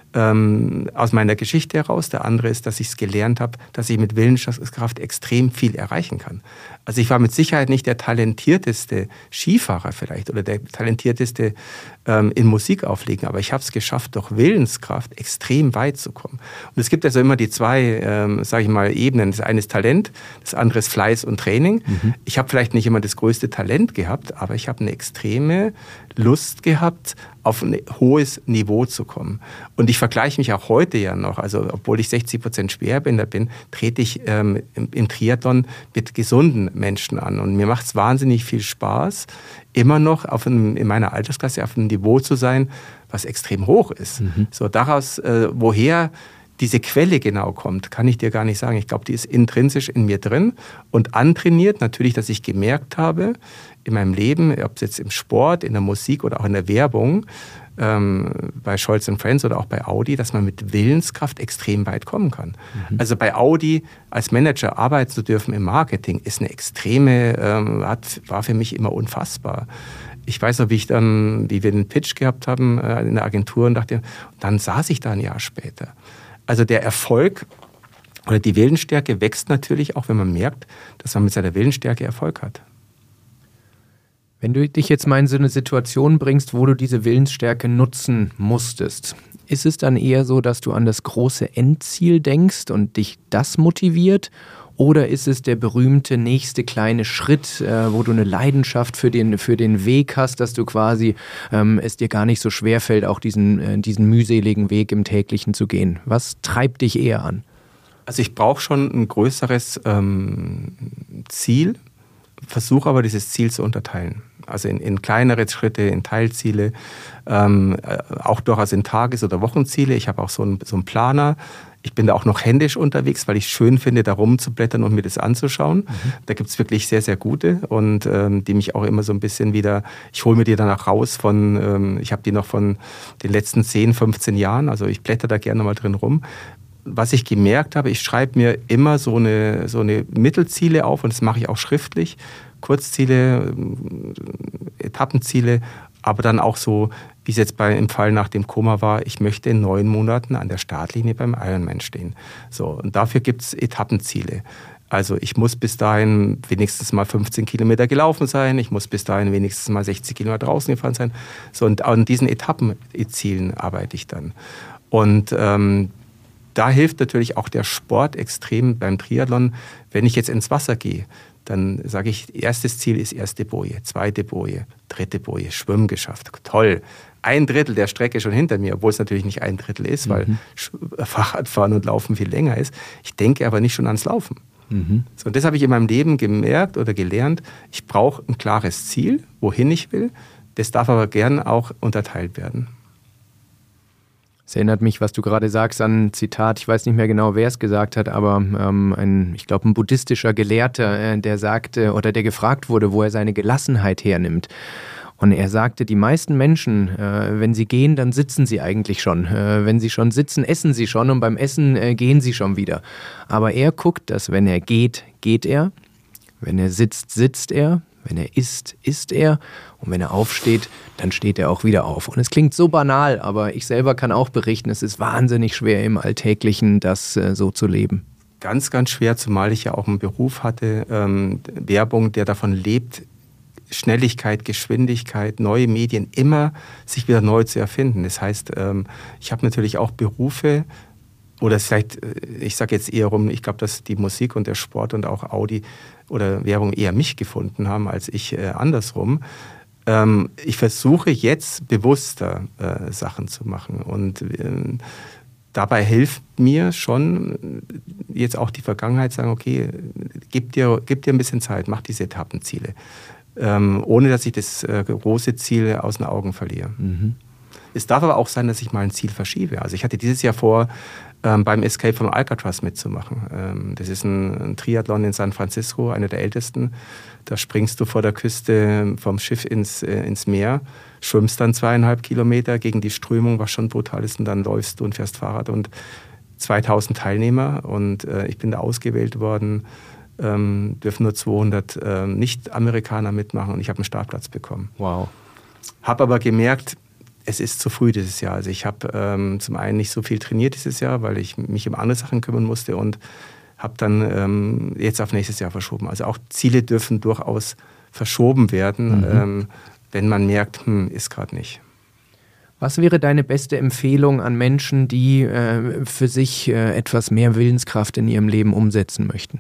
ähm, aus meiner Geschichte heraus. Der andere ist, dass ich es gelernt habe, dass ich mit Willenskraft extrem viel erreichen kann. Also ich war mit Sicherheit nicht der talentierteste Skifahrer vielleicht oder der talentierteste ähm, in Musik auflegen, aber ich habe es geschafft, durch Willenskraft extrem weit zu kommen. Und es gibt also immer die zwei, ähm, sage ich mal, Ebenen. Das eine ist Talent, das andere ist Fleiß und Training. Mhm. Ich habe vielleicht nicht immer das größte Talent gehabt, aber ich habe eine extreme Lust gehabt, auf ein hohes Niveau zu kommen. Und ich vergleiche mich auch heute ja noch, also obwohl ich sechzig Prozent Schwerbänder bin, trete ich ähm, im, im Triathlon mit gesunden Menschen an. Und mir macht es wahnsinnig viel Spaß, immer noch auf einem, in meiner Altersklasse auf einem Niveau zu sein, was extrem hoch ist. Mhm. So daraus, äh, woher diese Quelle genau kommt, kann ich dir gar nicht sagen. Ich glaube, die ist intrinsisch in mir drin und antrainiert. Natürlich, dass ich gemerkt habe in meinem Leben, ob es jetzt im Sport, in der Musik oder auch in der Werbung, ähm, bei Scholz and Friends oder auch bei Audi, dass man mit Willenskraft extrem weit kommen kann. Mhm. Also bei Audi als Manager arbeiten zu dürfen im Marketing ist eine extreme, ähm, hat, war für mich immer unfassbar. Ich weiß noch, wie ich dann, wie wir den Pitch gehabt haben äh, in der Agentur und dachte, dann saß ich da ein Jahr später. Also der Erfolg oder die Willensstärke wächst natürlich auch, wenn man merkt, dass man mit seiner Willensstärke Erfolg hat. Wenn du dich jetzt mal in so eine Situation bringst, wo du diese Willensstärke nutzen musstest, ist es dann eher so, dass du an das große Endziel denkst und dich das motiviert? Oder ist es der berühmte nächste kleine Schritt, äh, wo du eine Leidenschaft für den, für den Weg hast, dass du quasi ähm, es dir gar nicht so schwer fällt, auch diesen, äh, diesen mühseligen Weg im Täglichen zu gehen? Was treibt dich eher an? Also ich brauche schon ein größeres ähm, Ziel, versuche aber dieses Ziel zu unterteilen. Also in, in kleinere Schritte, in Teilziele, ähm, auch durchaus in Tages- oder Wochenziele. Ich habe auch so einen, so einen Planer. Ich bin da auch noch händisch unterwegs, weil ich es schön finde, da rumzublättern und mir das anzuschauen. Mhm. Da gibt es wirklich sehr, sehr gute und ähm, die mich auch immer so ein bisschen wieder, ich hole mir die dann auch raus von, ähm, ich habe die noch von den letzten zehn, fünfzehn Jahren, also ich blätter da gerne mal drin rum. Was ich gemerkt habe, ich schreibe mir immer so eine, so eine Mittelziele auf und das mache ich auch schriftlich. Kurzziele, Etappenziele, aber dann auch so, wie es jetzt bei, im Fall nach dem Koma war, ich möchte in neun Monaten an der Startlinie beim Ironman stehen. So, und dafür gibt es Etappenziele. Also ich muss bis dahin wenigstens mal fünfzehn Kilometer gelaufen sein, ich muss bis dahin wenigstens mal sechzig Kilometer draußen gefahren sein. So, und an diesen Etappenzielen arbeite ich dann. Und ähm, da hilft natürlich auch der Sport extrem beim Triathlon, wenn ich jetzt ins Wasser gehe. Dann sage ich, erstes Ziel ist erste Boje, zweite Boje, dritte Boje, Schwimmen geschafft. Toll. Ein Drittel der Strecke schon hinter mir, obwohl es natürlich nicht ein Drittel ist, weil mhm. Fahrradfahren und Laufen viel länger ist. Ich denke aber nicht schon ans Laufen. Mhm. So, und das habe ich in meinem Leben gemerkt oder gelernt. Ich brauche ein klares Ziel, wohin ich will. Das darf aber gern auch unterteilt werden. Es erinnert mich, was du gerade sagst, an ein Zitat, ich weiß nicht mehr genau, wer es gesagt hat, aber ähm, ein, ich glaube, ein buddhistischer Gelehrter, äh, der sagte oder der gefragt wurde, wo er seine Gelassenheit hernimmt. Und er sagte, die meisten Menschen, äh, wenn sie gehen, dann sitzen sie eigentlich schon. Äh, wenn sie schon sitzen, essen sie schon und beim Essen äh, gehen sie schon wieder. Aber er guckt, dass wenn er geht, geht er. Wenn er sitzt, sitzt er. Wenn er isst, isst er. Und wenn er aufsteht, dann steht er auch wieder auf. Und es klingt so banal, aber ich selber kann auch berichten, es ist wahnsinnig schwer im Alltäglichen, das äh, so zu leben. Ganz, ganz schwer, zumal ich ja auch einen Beruf hatte, ähm, Werbung, der davon lebt, Schnelligkeit, Geschwindigkeit, neue Medien, immer sich wieder neu zu erfinden. Das heißt, ähm, ich habe natürlich auch Berufe, oder vielleicht, ich sage jetzt eher rum, ich glaube, dass die Musik und der Sport und auch Audi oder Werbung eher mich gefunden haben, als ich äh, andersrum. Ähm, ich versuche jetzt bewusster äh, Sachen zu machen und äh, dabei hilft mir schon jetzt auch die Vergangenheit, sagen, okay, gib dir, gib dir ein bisschen Zeit, mach diese Etappenziele, ähm, ohne dass ich das äh, große Ziel aus den Augen verliere. Mhm. Es darf aber auch sein, dass ich mal ein Ziel verschiebe. Also ich hatte dieses Jahr vor, ähm, beim Escape from Alcatraz mitzumachen. Ähm, das ist ein, ein Triathlon in San Francisco, einer der ältesten. Da springst du vor der Küste vom Schiff ins, äh, ins Meer, schwimmst dann zweieinhalb Kilometer gegen die Strömung, was schon brutal ist, und dann läufst du und fährst Fahrrad. Und zweitausend Teilnehmer und äh, ich bin da ausgewählt worden, ähm, dürfen nur zweihundert äh, Nicht-Amerikaner mitmachen und ich habe einen Startplatz bekommen. Wow. Habe aber gemerkt, es ist zu früh dieses Jahr. Also ich habe ähm, zum einen nicht so viel trainiert dieses Jahr, weil ich mich um andere Sachen kümmern musste und habe dann ähm, jetzt auf nächstes Jahr verschoben. Also auch Ziele dürfen durchaus verschoben werden, mhm. ähm, wenn man merkt, hm, ist gerade nicht. Was wäre deine beste Empfehlung an Menschen, die äh, für sich äh, etwas mehr Willenskraft in ihrem Leben umsetzen möchten?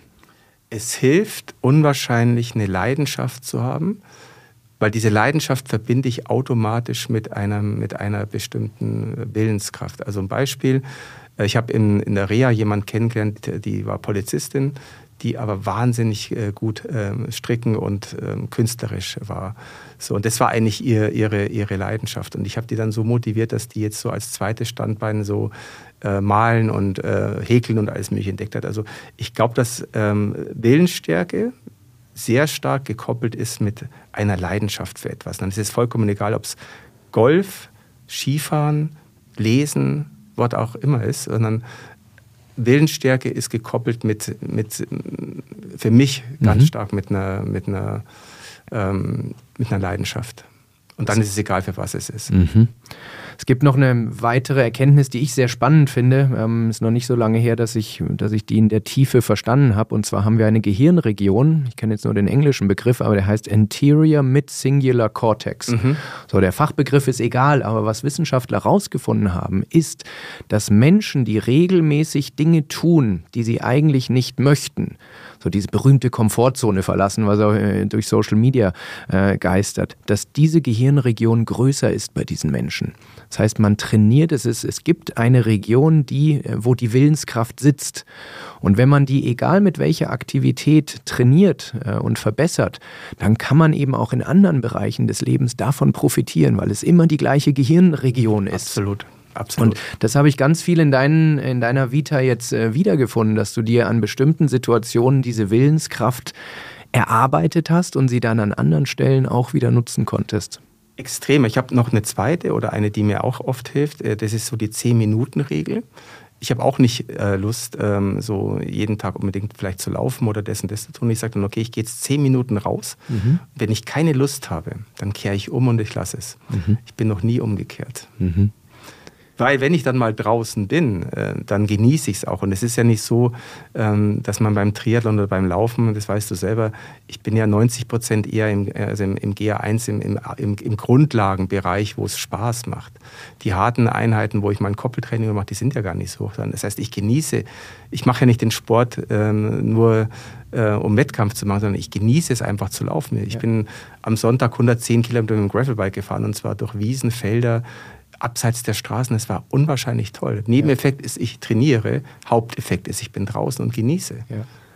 Es hilft unwahrscheinlich, eine Leidenschaft zu haben, weil diese Leidenschaft verbinde ich automatisch mit einer, mit einer bestimmten Willenskraft. Also ein Beispiel, ich habe in, in der Reha jemanden kennengelernt, die war Polizistin, die aber wahnsinnig gut ähm, stricken und ähm, künstlerisch war. So, und das war eigentlich ihr, ihre, ihre Leidenschaft. Und ich habe die dann so motiviert, dass die jetzt so als zweites Standbein so äh, malen und äh, häkeln und alles Mögliche entdeckt hat. Also ich glaube, dass ähm, Willensstärke sehr stark gekoppelt ist mit einer Leidenschaft für etwas. Dann ist es vollkommen egal, ob es Golf, Skifahren, Lesen, was auch immer ist, sondern Willensstärke ist gekoppelt mit, mit für mich ganz mhm. stark mit einer, mit, einer, ähm, mit einer Leidenschaft. Und dann ist es egal, für was es ist. Mhm. Es gibt noch eine weitere Erkenntnis, die ich sehr spannend finde. Ähm, ist noch nicht so lange her, dass ich, dass ich die in der Tiefe verstanden habe. Und zwar haben wir eine Gehirnregion, ich kenne jetzt nur den englischen Begriff, aber der heißt Anterior Mid-Singular Cortex. Mhm. So, der Fachbegriff ist egal, aber was Wissenschaftler herausgefunden haben, ist, dass Menschen, die regelmäßig Dinge tun, die sie eigentlich nicht möchten, so diese berühmte Komfortzone verlassen, was auch äh, durch Social Media äh, geistert, dass diese Gehirnregion größer ist bei diesen Menschen. Das heißt, man trainiert, es ist, es gibt eine Region, die, wo die Willenskraft sitzt. Und wenn man die, egal mit welcher Aktivität, trainiert äh, und verbessert, dann kann man eben auch in anderen Bereichen des Lebens davon profitieren, weil es immer die gleiche Gehirnregion ist. Absolut. Absolut. Und das habe ich ganz viel in, deinen, in deiner Vita jetzt äh, wiedergefunden, dass du dir an bestimmten Situationen diese Willenskraft erarbeitet hast und sie dann an anderen Stellen auch wieder nutzen konntest. Extrem. Ich habe noch eine zweite oder eine, die mir auch oft hilft. Das ist so die zehn-Minuten-Regel. Ich habe auch nicht äh, Lust, ähm, so jeden Tag unbedingt vielleicht zu laufen oder das und das zu tun. Ich sage dann, okay, ich gehe jetzt zehn Minuten raus. Mhm. Wenn ich keine Lust habe, dann kehre ich um und ich lasse es. Mhm. Ich bin noch nie umgekehrt. Mhm. Weil wenn ich dann mal draußen bin, äh, dann genieße ich es auch. Und es ist ja nicht so, ähm, dass man beim Triathlon oder beim Laufen, das weißt du selber, ich bin ja neunzig Prozent eher im, also im, im G A eins, im, im, im, im Grundlagenbereich, wo es Spaß macht. Die harten Einheiten, wo ich mein Koppeltraining mache, die sind ja gar nicht so hoch. Das heißt, ich genieße, ich mache ja nicht den Sport ähm, nur äh, um Wettkampf zu machen, sondern ich genieße es einfach zu laufen. Ich ja. bin am Sonntag hundertzehn Kilometer mit dem Gravelbike gefahren und zwar durch Wiesen, Felder, abseits der Straßen. Es war unwahrscheinlich toll. Nebeneffekt ist, ich trainiere. Haupteffekt ist, ich bin draußen und genieße. Ja.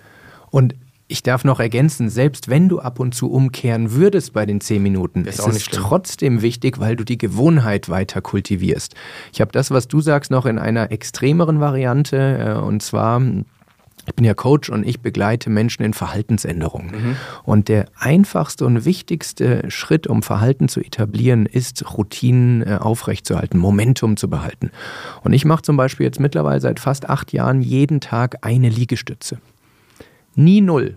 Und ich darf noch ergänzen, selbst wenn du ab und zu umkehren würdest bei den zehn Minuten, ist es trotzdem wichtig, weil du die Gewohnheit weiter kultivierst. Ich habe das, was du sagst, noch in einer extremeren Variante, und zwar, ich bin ja Coach und ich begleite Menschen in Verhaltensänderungen. Mhm. Und der einfachste und wichtigste Schritt, um Verhalten zu etablieren, ist, Routinen aufrechtzuerhalten, Momentum zu behalten. Und ich mache zum Beispiel jetzt mittlerweile seit fast acht Jahren jeden Tag eine Liegestütze. Nie null,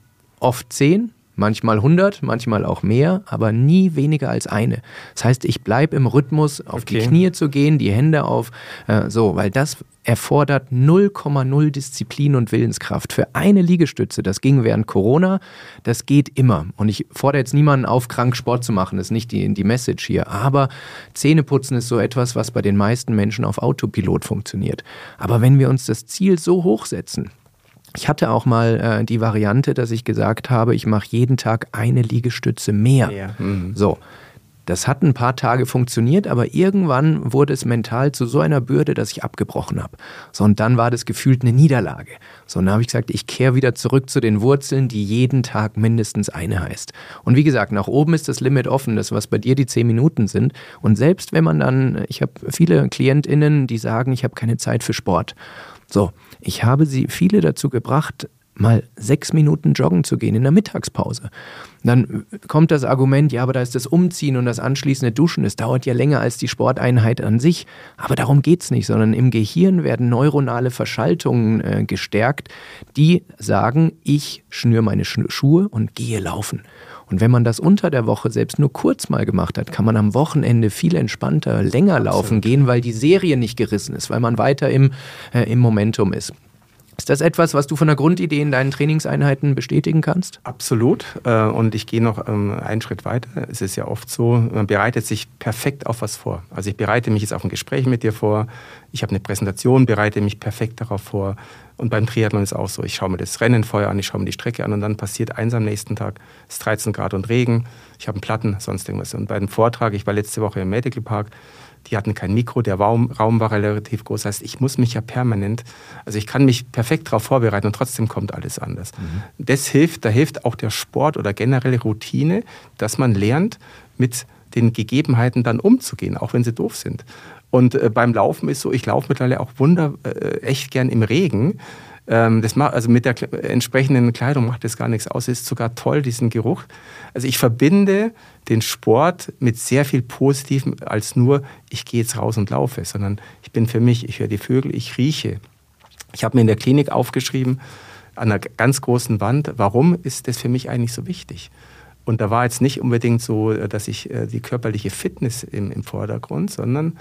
oft zehn, manchmal hundert, manchmal auch mehr, aber nie weniger als eine. Das heißt, ich bleibe im Rhythmus, auf okay. die Knie zu gehen, die Hände auf, äh, so, weil das erfordert null Komma null Disziplin und Willenskraft. Für eine Liegestütze, das ging während Corona, das geht immer. Und ich fordere jetzt niemanden auf, krank Sport zu machen, das ist nicht die, die Message hier. Aber Zähneputzen ist so etwas, was bei den meisten Menschen auf Autopilot funktioniert. Aber wenn wir uns das Ziel so hoch setzen, ich hatte auch mal äh, die Variante, dass ich gesagt habe, ich mache jeden Tag eine Liegestütze mehr. Ja. Mhm. So, das hat ein paar Tage funktioniert, aber irgendwann wurde es mental zu so einer Bürde, dass ich abgebrochen habe. So, und dann war das gefühlt eine Niederlage. So, und dann habe ich gesagt, ich kehre wieder zurück zu den Wurzeln, die jeden Tag mindestens eine heißt. Und wie gesagt, nach oben ist das Limit offen, das was bei dir die zehn Minuten sind. Und selbst wenn man dann, ich habe viele KlientInnen, die sagen, ich habe keine Zeit für Sport. So, ich habe sie viele dazu gebracht, mal sechs Minuten joggen zu gehen in der Mittagspause. Dann kommt das Argument, ja, aber da ist das Umziehen und das anschließende Duschen, das dauert ja länger als die Sporteinheit an sich. Aber darum geht's nicht, sondern im Gehirn werden neuronale Verschaltungen äh, gestärkt, die sagen, ich schnüre meine Schuhe und gehe laufen. Und wenn man das unter der Woche selbst nur kurz mal gemacht hat, kann man am Wochenende viel entspannter, länger laufen Absolut. Gehen, weil die Serie nicht gerissen ist, weil man weiter im, äh, im Momentum ist. Ist das etwas, was du von der Grundidee in deinen Trainingseinheiten bestätigen kannst? Absolut. Und ich gehe noch einen Schritt weiter. Es ist ja oft so, man bereitet sich perfekt auf was vor. Also ich bereite mich jetzt auf ein Gespräch mit dir vor. Ich habe eine Präsentation, bereite mich perfekt darauf vor. Und beim Triathlon ist es auch so. Ich schaue mir das Rennen vorher an, ich schaue mir die Strecke an und dann passiert eins am nächsten Tag. Es ist dreizehn Grad und Regen. Ich habe einen Platten, sonst irgendwas. Und bei dem Vortrag, ich war letzte Woche im Medical Park, die hatten kein Mikro, der Raum, Raum war relativ groß. Das heißt, ich muss mich ja permanent, also ich kann mich perfekt darauf vorbereiten und trotzdem kommt alles anders. Mhm. Das hilft, da hilft auch der Sport oder generelle Routine, dass man lernt, mit den Gegebenheiten dann umzugehen, auch wenn sie doof sind. Und äh, beim Laufen ist so, ich laufe mittlerweile auch wunder, äh, echt gern im Regen. Ähm, das macht, also mit der entsprechenden Kleidung macht das gar nichts aus. Es ist sogar toll, diesen Geruch. Also ich verbinde den Sport mit sehr viel Positivem als nur, ich gehe jetzt raus und laufe, sondern ich bin für mich, ich höre die Vögel, ich rieche. Ich habe mir in der Klinik aufgeschrieben, an einer ganz großen Wand, warum ist das für mich eigentlich so wichtig? Und da war jetzt nicht unbedingt so, dass ich äh, die körperliche Fitness im, im Vordergrund, sondern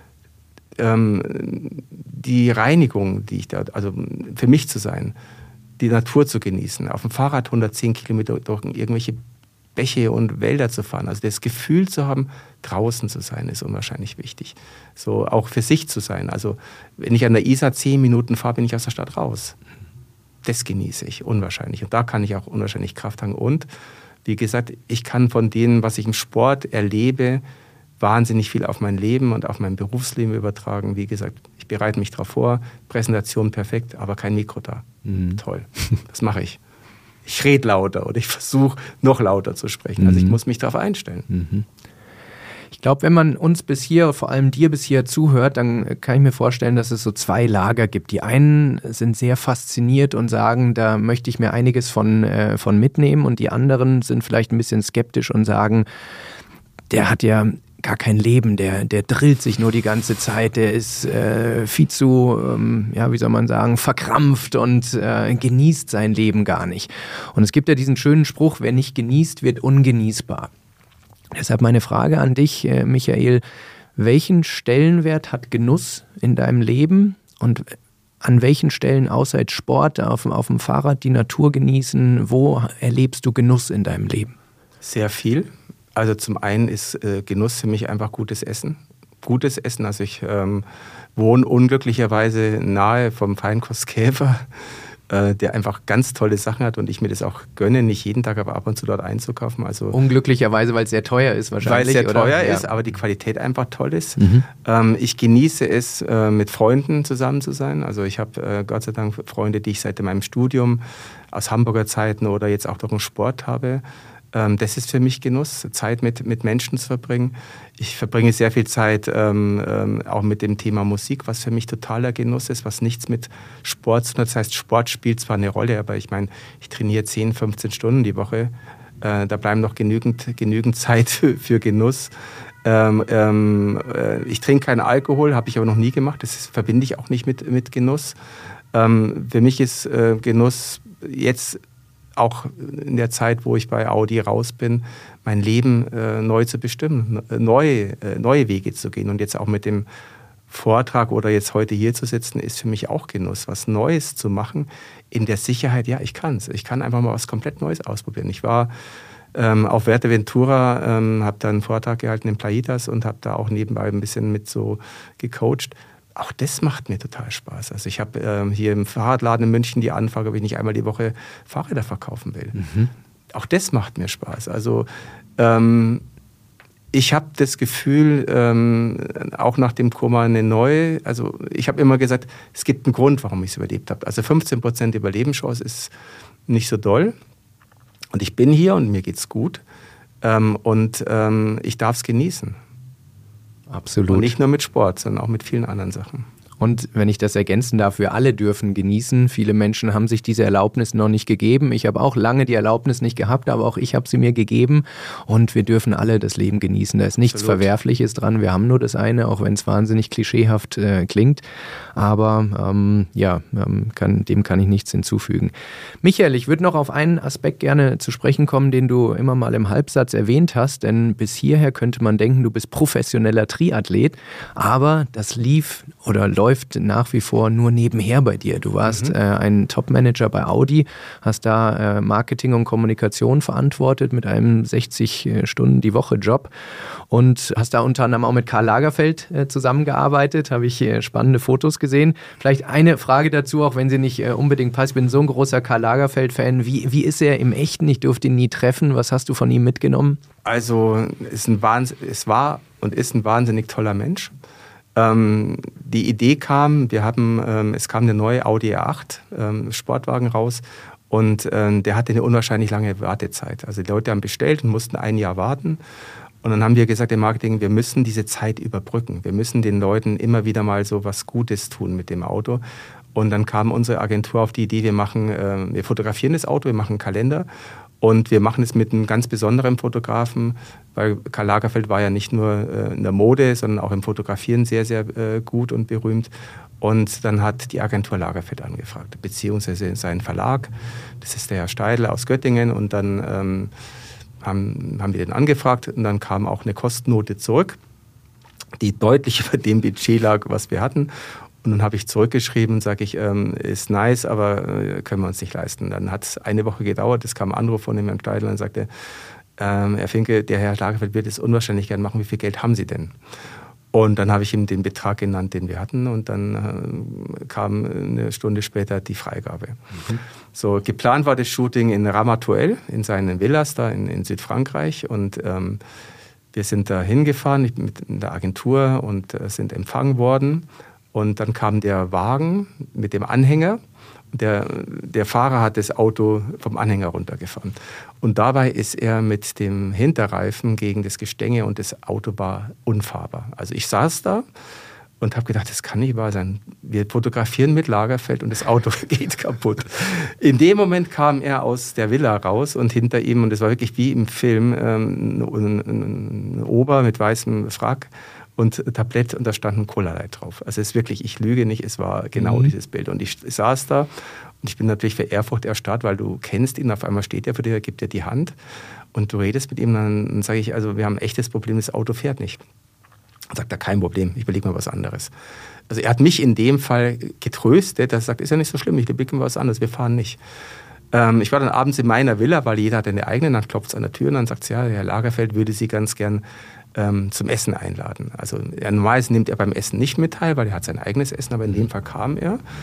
ähm, die Reinigung, die ich da, also für mich zu sein, die Natur zu genießen, auf dem Fahrrad hundertzehn Kilometer durch irgendwelche Bäche und Wälder zu fahren. Also das Gefühl zu haben, draußen zu sein, ist unwahrscheinlich wichtig. So auch für sich zu sein. Also wenn ich an der Isar zehn Minuten fahre, bin ich aus der Stadt raus. Das genieße ich unwahrscheinlich. Und da kann ich auch unwahrscheinlich Kraft haben. Und wie gesagt, ich kann von dem, was ich im Sport erlebe, wahnsinnig viel auf mein Leben und auf mein Berufsleben übertragen. Wie gesagt, ich bereite mich darauf vor, Präsentation perfekt, aber kein Mikro da. Mhm. Toll, das mache ich. Ich rede lauter oder ich versuche noch lauter zu sprechen. Also ich muss mich darauf einstellen. Mhm. Ich glaube, wenn man uns bis hier, vor allem dir bis hier zuhört, dann kann ich mir vorstellen, dass es so zwei Lager gibt. Die einen sind sehr fasziniert und sagen, da möchte ich mir einiges von, äh, von mitnehmen, und die anderen sind vielleicht ein bisschen skeptisch und sagen, der hat ja gar kein Leben, der, der drillt sich nur die ganze Zeit, der ist äh, viel zu, ähm, ja, wie soll man sagen, verkrampft und äh, genießt sein Leben gar nicht. Und es gibt ja diesen schönen Spruch, wer nicht genießt, wird ungenießbar. Deshalb meine Frage an dich, äh, Michael, welchen Stellenwert hat Genuss in deinem Leben und an welchen Stellen außer jetzt Sport, auf, auf dem Fahrrad die Natur genießen, wo erlebst du Genuss in deinem Leben? Sehr viel. Also zum einen ist äh, Genuss für mich einfach gutes Essen. Gutes Essen, also ich ähm, wohne unglücklicherweise nahe vom Feinkostkäfer. äh, der einfach ganz tolle Sachen hat und ich mir das auch gönne, nicht jeden Tag, aber ab und zu dort einzukaufen. Also unglücklicherweise, weil es sehr teuer ist wahrscheinlich. Weil es sehr oder? teuer Ja. ist, aber die Qualität einfach toll ist. Mhm. Ähm, ich genieße es, äh, mit Freunden zusammen zu sein. Also ich habe äh, Gott sei Dank Freunde, die ich seit meinem Studium aus Hamburger Zeiten oder jetzt auch durch den Sport habe. Ähm, das ist für mich Genuss, Zeit mit, mit Menschen zu verbringen. Ich verbringe sehr viel Zeit ähm, ähm, auch mit dem Thema Musik, was für mich totaler Genuss ist, was nichts mit Sport zu tun hat. Das heißt, Sport spielt zwar eine Rolle, aber ich meine, ich trainiere zehn, fünfzehn Stunden die Woche. Äh, da bleiben noch genügend, genügend Zeit für, für Genuss. Ähm, ähm, äh, ich trinke keinen Alkohol, habe ich aber noch nie gemacht. Das verbinde ich auch nicht mit, mit Genuss. Ähm, für mich ist äh, Genuss jetzt auch in der Zeit, wo ich bei Audi raus bin, mein Leben äh, neu zu bestimmen, neue, äh, neue Wege zu gehen. Und jetzt auch mit dem Vortrag oder jetzt heute hier zu sitzen, ist für mich auch Genuss, was Neues zu machen, in der Sicherheit, ja, ich kann es. Ich kann einfach mal was komplett Neues ausprobieren. Ich war ähm, auf Fuerteventura, ähm, habe da einen Vortrag gehalten in Playitas und habe da auch nebenbei ein bisschen mit so gecoacht. Auch das macht mir total Spaß. Also ich habe ähm, hier im Fahrradladen in München die Anfrage, ob ich nicht einmal die Woche Fahrräder verkaufen will. Mhm. Auch das macht mir Spaß. Also ähm, ich habe das Gefühl, ähm, auch nach dem Koma eine neue, also ich habe immer gesagt, es gibt einen Grund, warum ich es überlebt habe. Also fünfzehn Prozent Überlebenschance ist nicht so doll. Und ich bin hier und mir geht's gut. Ähm, und ähm, ich darf es genießen. Absolut. Und nicht nur mit Sport, sondern auch mit vielen anderen Sachen. Und wenn ich das ergänzen darf, wir alle dürfen genießen. Viele Menschen haben sich diese Erlaubnis noch nicht gegeben. Ich habe auch lange die Erlaubnis nicht gehabt, aber auch ich habe sie mir gegeben. Und wir dürfen alle das Leben genießen. Da ist nichts Absolut. Verwerfliches dran. Wir haben nur das eine, auch wenn es wahnsinnig klischeehaft äh, klingt. Aber ähm, ja, ähm, kann, dem kann ich nichts hinzufügen. Michael, ich würde noch auf einen Aspekt gerne zu sprechen kommen, den du immer mal im Halbsatz erwähnt hast. Denn bis hierher könnte man denken, du bist professioneller Triathlet. Aber das lief oder läuft nach wie vor nur nebenher bei dir. Du warst mhm. äh, ein Top-Manager bei Audi, hast da äh, Marketing und Kommunikation verantwortet mit einem sechzig Stunden die Woche Job und hast da unter anderem auch mit Karl Lagerfeld äh, zusammengearbeitet, habe ich äh, spannende Fotos gesehen. Vielleicht eine Frage dazu, auch wenn sie nicht äh, unbedingt passt. Ich bin so ein großer Karl Lagerfeld-Fan. Wie, wie ist er im Echten? Ich durfte ihn nie treffen. Was hast du von ihm mitgenommen? Also ist ein Wahnsinn, es war und ist ein wahnsinnig toller Mensch. Ähm, die Idee kam, wir haben, ähm, es kam eine neue Audi R acht ähm, Sportwagen raus und ähm, der hatte eine unwahrscheinlich lange Wartezeit. Also die Leute haben bestellt und mussten ein Jahr warten. Und dann haben wir gesagt im Marketing, wir müssen diese Zeit überbrücken. Wir müssen den Leuten immer wieder mal so was Gutes tun mit dem Auto. Und dann kam unsere Agentur auf die Idee, wir machen, äh, wir fotografieren das Auto, wir machen einen Kalender. Und wir machen es mit einem ganz besonderen Fotografen, weil Karl Lagerfeld war ja nicht nur äh, in der Mode, sondern auch im Fotografieren sehr, sehr äh, gut und berühmt. Und dann hat die Agentur Lagerfeld angefragt, beziehungsweise seinen Verlag. Das ist der Herr Steidl aus Göttingen. Und dann ähm, haben, haben wir den angefragt und dann kam auch eine Kostennote zurück, die deutlich über dem Budget lag, was wir hatten. Und dann habe ich zurückgeschrieben, sage ich, ähm, ist nice, aber äh, können wir uns nicht leisten. Dann hat es eine Woche gedauert, es kam ein Anruf von dem Herrn Steidl und sagte, ähm, Herr Finke, der Herr Lagerfeld wird es unwahrscheinlich gern machen, wie viel Geld haben Sie denn? Und dann habe ich ihm den Betrag genannt, den wir hatten und dann äh, kam eine Stunde später die Freigabe. Mhm. So, geplant war das Shooting in Ramatuelle, in seinen Villas da in, in Südfrankreich und ähm, wir sind da hingefahren mit der Agentur und äh, sind empfangen worden. Und dann kam der Wagen mit dem Anhänger. Der, der Fahrer hat das Auto vom Anhänger runtergefahren. Und dabei ist er mit dem Hinterreifen gegen das Gestänge und das Auto war unfahrbar. Also ich saß da und habe gedacht, das kann nicht wahr sein. Wir fotografieren mit Lagerfeld und das Auto geht kaputt. In dem Moment kam er aus der Villa raus und hinter ihm, und es war wirklich wie im Film, ein, ein, ein Ober mit weißem Frack und Tablett und da stand ein Cola-Light drauf. Also es ist wirklich, ich lüge nicht, es war genau mhm. dieses Bild. Und ich saß da und ich bin natürlich für Ehrfurcht erstarrt, weil du kennst ihn, auf einmal steht er vor dir, gibt dir die Hand und du redest mit ihm, dann, dann sage ich, also wir haben ein echtes Problem, das Auto fährt nicht. Dann sagt er, kein Problem, ich überlege mal was anderes. Also er hat mich in dem Fall getröstet, er sagt, ist ja nicht so schlimm, ich überlege mal was anderes, wir fahren nicht. Ähm, ich war dann abends in meiner Villa, weil jeder hat eine eigene, dann klopft es an der Tür und dann sagt sie, ja, Herr Lagerfeld würde Sie ganz gern ähm, zum Essen einladen. Also er, normalerweise nimmt er beim Essen nicht mit teil, weil er hat sein eigenes Essen, aber in dem Fall kam er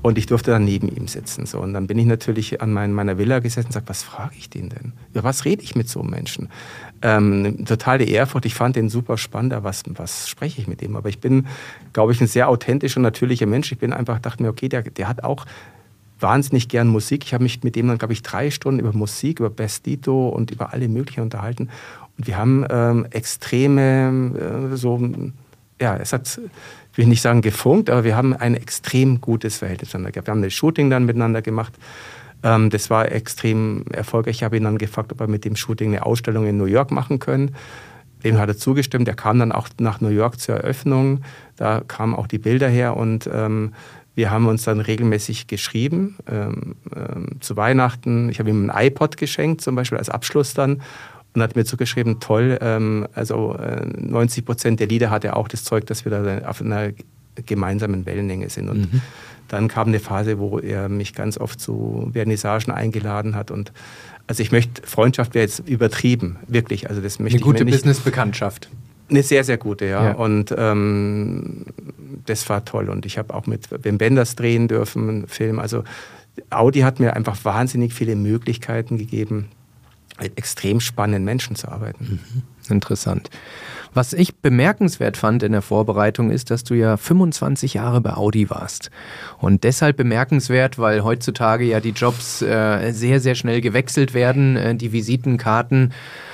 Und ich durfte dann neben ihm sitzen. So. Und dann bin ich natürlich an mein, meiner Villa gesessen und sage, was frage ich den denn? Über was rede ich mit so einem Menschen? Ähm, totale Ehrfurcht, ich fand den super spannend, aber was, was spreche ich mit ihm? Aber ich bin, glaube ich, ein sehr authentischer, natürlicher Mensch. Ich bin einfach, dachte mir, okay, der, der hat auch wahnsinnig gern Musik. Ich habe mich mit dem dann, glaube ich, drei Stunden über Musik, über Bestito und über alle möglichen unterhalten. Und wir haben ähm, extreme, äh, so, ja, es hat, ich will nicht sagen gefunkt, aber wir haben ein extrem gutes Verhältnis miteinander gehabt. Wir haben ein Shooting dann miteinander gemacht. Ähm, das war extrem erfolgreich. Ich habe ihn dann gefragt, ob wir mit dem Shooting eine Ausstellung in New York machen können. Dem hat er zugestimmt. Er kam dann auch nach New York zur Eröffnung. Da kamen auch die Bilder her und ähm, wir haben uns dann regelmäßig geschrieben. Ähm, ähm, zu Weihnachten. Ich habe ihm ein iPod geschenkt, zum Beispiel als Abschluss dann. Und hat mir zugeschrieben, toll, ähm, also äh, neunzig Prozent der Lieder hat er auch das Zeug, dass wir da auf einer gemeinsamen Wellenlänge sind. Und mhm. dann kam eine Phase, wo er mich ganz oft zu Vernissagen eingeladen hat. Und also ich möchte, Freundschaft wäre jetzt übertrieben, wirklich. Also das möchte eine gute ich mir nicht, Business-Bekanntschaft. Eine sehr, sehr gute, ja. ja. Und ähm, das war toll. Und ich habe auch mit Wim Wenders drehen dürfen, einen Film. Also Audi hat mir einfach wahnsinnig viele Möglichkeiten gegeben, mit extrem spannenden Menschen zu arbeiten. Mhm. Interessant. Was ich bemerkenswert fand in der Vorbereitung ist, dass du ja fünfundzwanzig Jahre bei Audi warst. Und deshalb bemerkenswert, weil heutzutage ja die Jobs äh, sehr, sehr schnell gewechselt werden, äh, die Visitenkarten.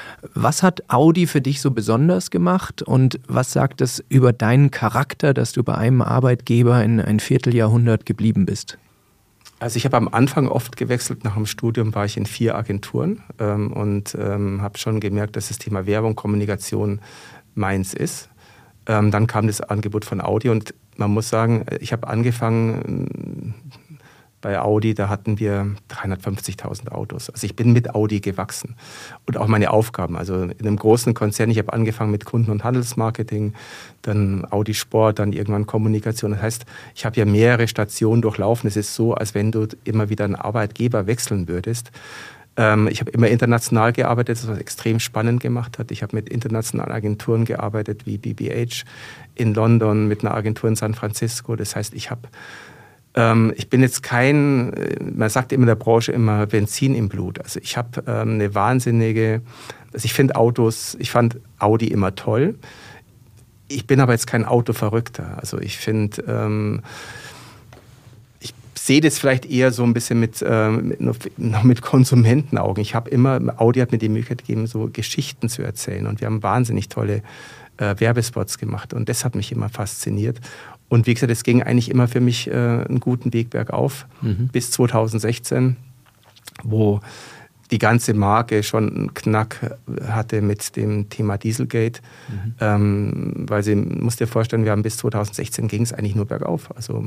Was hat Audi für dich so besonders gemacht und was sagt es über deinen Charakter, dass du bei einem Arbeitgeber in ein Vierteljahrhundert geblieben bist? Also ich habe am Anfang oft gewechselt. Nach dem Studium war ich in vier Agenturen ähm, und ähm, habe schon gemerkt, dass das Thema Werbung, Kommunikation meins ist. Ähm, dann kam das Angebot von Audi und man muss sagen, ich habe angefangen bei Audi, da hatten wir dreihundertfünfzigtausend Autos. Also ich bin mit Audi gewachsen und auch meine Aufgaben. Also in einem großen Konzern, ich habe angefangen mit Kunden- und Handelsmarketing, dann Audi Sport, dann irgendwann Kommunikation. Das heißt, ich habe ja mehrere Stationen durchlaufen. Es ist so, als wenn du immer wieder einen Arbeitgeber wechseln würdest. Ähm, ich habe immer international gearbeitet, was extrem spannend gemacht hat. Ich habe mit internationalen Agenturen gearbeitet, wie B B H in London, mit einer Agentur in San Francisco. Das heißt, ich habe Ich bin jetzt kein, man sagt immer in der Branche immer Benzin im Blut. Also ich habe ähm, eine wahnsinnige, also ich finde Autos, ich fand Audi immer toll. Ich bin aber jetzt kein Autoverrückter. Also ich finde, ähm, ich sehe das vielleicht eher so ein bisschen mit, ähm, mit, noch mit Konsumentenaugen. Ich habe immer, Audi hat mir die Möglichkeit gegeben, so Geschichten zu erzählen. Und wir haben wahnsinnig tolle äh, Werbespots gemacht. Und das hat mich immer fasziniert. Und wie gesagt, es ging eigentlich immer für mich äh, einen guten Weg bergauf, mhm. bis zweitausendsechzehn, wo die ganze Marke schon einen Knack hatte mit dem Thema Dieselgate. Mhm. Ähm, weil sie, musst dir vorstellen, wir haben bis zweitausendsechzehn ging es eigentlich nur bergauf. Also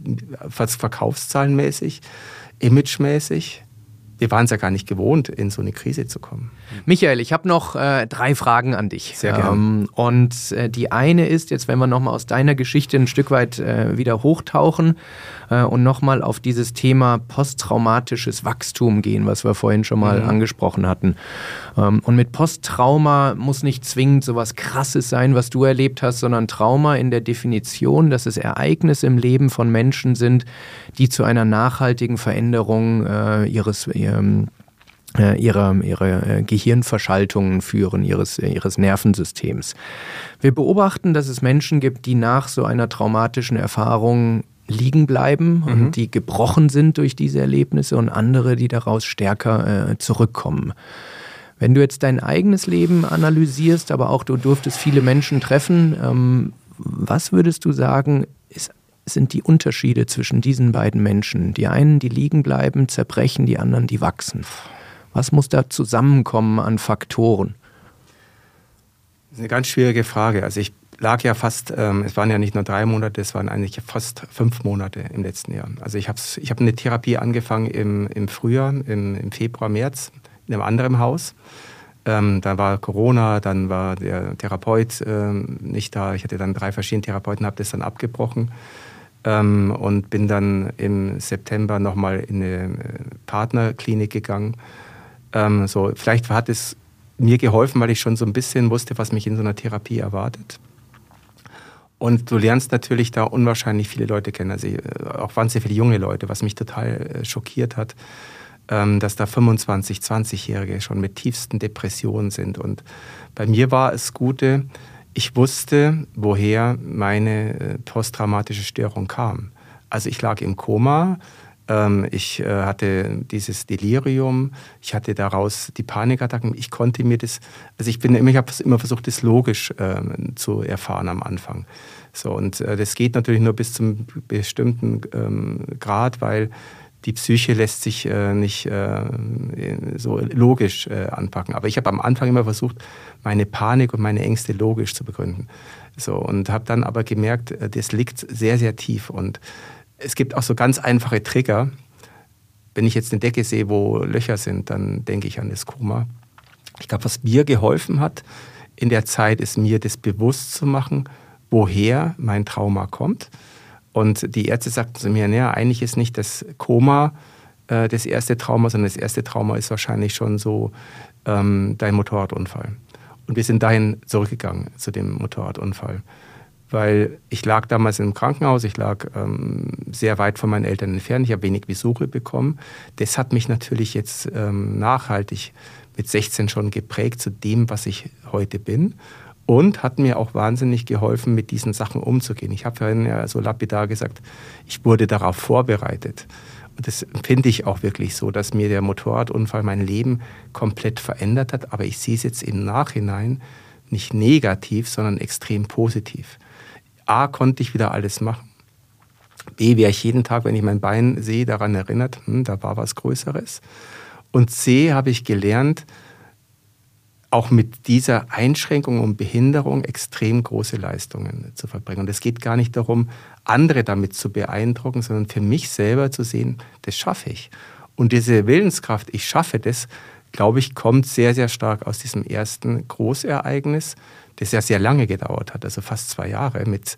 verkaufszahlenmäßig, imagemäßig. Wir waren es ja gar nicht gewohnt, in so eine Krise zu kommen. Michael, ich habe noch äh, drei Fragen an dich. Sehr gerne. Ähm, und äh, die eine ist, jetzt wenn wir nochmal aus deiner Geschichte ein Stück weit äh, wieder hochtauchen äh, und nochmal auf dieses Thema posttraumatisches Wachstum gehen, was wir vorhin schon mal mhm. angesprochen hatten. Ähm, und mit Posttrauma muss nicht zwingend so was Krasses sein, was du erlebt hast, sondern Trauma in der Definition, dass es Ereignisse im Leben von Menschen sind, die zu einer nachhaltigen Veränderung äh, ihres ähm, ihre, ihre Gehirnverschaltungen führen, ihres, ihres Nervensystems. Wir beobachten, dass es Menschen gibt, die nach so einer traumatischen Erfahrung liegen bleiben und mhm. die gebrochen sind durch diese Erlebnisse und andere, die daraus stärker äh, zurückkommen. Wenn du jetzt dein eigenes Leben analysierst, aber auch du durftest viele Menschen treffen, ähm, was würdest du sagen, ist sind die Unterschiede zwischen diesen beiden Menschen? Die einen, die liegen bleiben, zerbrechen, die anderen, die wachsen. Was muss da zusammenkommen an Faktoren? Das ist eine ganz schwierige Frage. Also ich lag ja fast, ähm, es waren ja nicht nur drei Monate, es waren eigentlich fast fünf Monate im letzten Jahr. Also ich habe ich hab eine Therapie angefangen im, im Frühjahr, im, im Februar, März, in einem anderen Haus. Ähm, dann war Corona, dann war der Therapeut ähm, nicht da. Ich hatte dann drei verschiedene Therapeuten, habe das dann abgebrochen. Ähm, und bin dann im September nochmal in eine Partnerklinik gegangen. Ähm, so, vielleicht hat es mir geholfen, weil ich schon so ein bisschen wusste, was mich in so einer Therapie erwartet. Und du lernst natürlich da unwahrscheinlich viele Leute kennen, also auch wahnsinnig viele junge Leute, was mich total schockiert hat, dass da fünfundzwanzig-, zwanzigjährige schon mit tiefsten Depressionen sind. Und bei mir war es Gute, ich wusste, woher meine posttraumatische Störung kam. Also ich lag im Koma, ich hatte dieses Delirium, ich hatte daraus die Panikattacken. Ich konnte mir das, also ich bin immer, ich habe immer versucht, das logisch ähm, zu erfahren am Anfang. So, und äh, das geht natürlich nur bis zum bestimmten ähm, Grad, weil die Psyche lässt sich äh, nicht äh, so logisch äh, anpacken. Aber ich habe am Anfang immer versucht, meine Panik und meine Ängste logisch zu begründen. So, und habe dann aber gemerkt, das liegt sehr, sehr tief. Und es gibt auch so ganz einfache Trigger. Wenn ich jetzt eine Decke sehe, wo Löcher sind, dann denke ich an das Koma. Ich glaube, was mir geholfen hat in der Zeit, ist mir das bewusst zu machen, woher mein Trauma kommt. Und die Ärzte sagten zu mir, naja, eigentlich ist nicht das Koma äh, das erste Trauma, sondern das erste Trauma ist wahrscheinlich schon so ähm, dein Motorradunfall. Und wir sind dahin zurückgegangen zu dem Motorradunfall. Weil ich lag damals im Krankenhaus, ich lag ähm, sehr weit von meinen Eltern entfernt, ich habe wenig Besuche bekommen. Das hat mich natürlich jetzt ähm, nachhaltig mit sechzehn schon geprägt zu dem, was ich heute bin. Und hat mir auch wahnsinnig geholfen, mit diesen Sachen umzugehen. Ich habe vorhin ja so lapidar gesagt, ich wurde darauf vorbereitet. Und das empfinde ich auch wirklich so, dass mir der Motorradunfall mein Leben komplett verändert hat. Aber ich sehe es jetzt im Nachhinein nicht negativ, sondern extrem positiv. A, konnte ich wieder alles machen. B, wäre ich jeden Tag, wenn ich mein Bein sehe, daran erinnert, hm, da war was Größeres. Und C, habe ich gelernt, auch mit dieser Einschränkung und Behinderung extrem große Leistungen zu verbringen. Und es geht gar nicht darum, andere damit zu beeindrucken, sondern für mich selber zu sehen, das schaffe ich. Und diese Willenskraft, ich schaffe das, glaube ich, kommt sehr, sehr stark aus diesem ersten Großereignis, das ja sehr lange gedauert hat, also fast zwei Jahre mit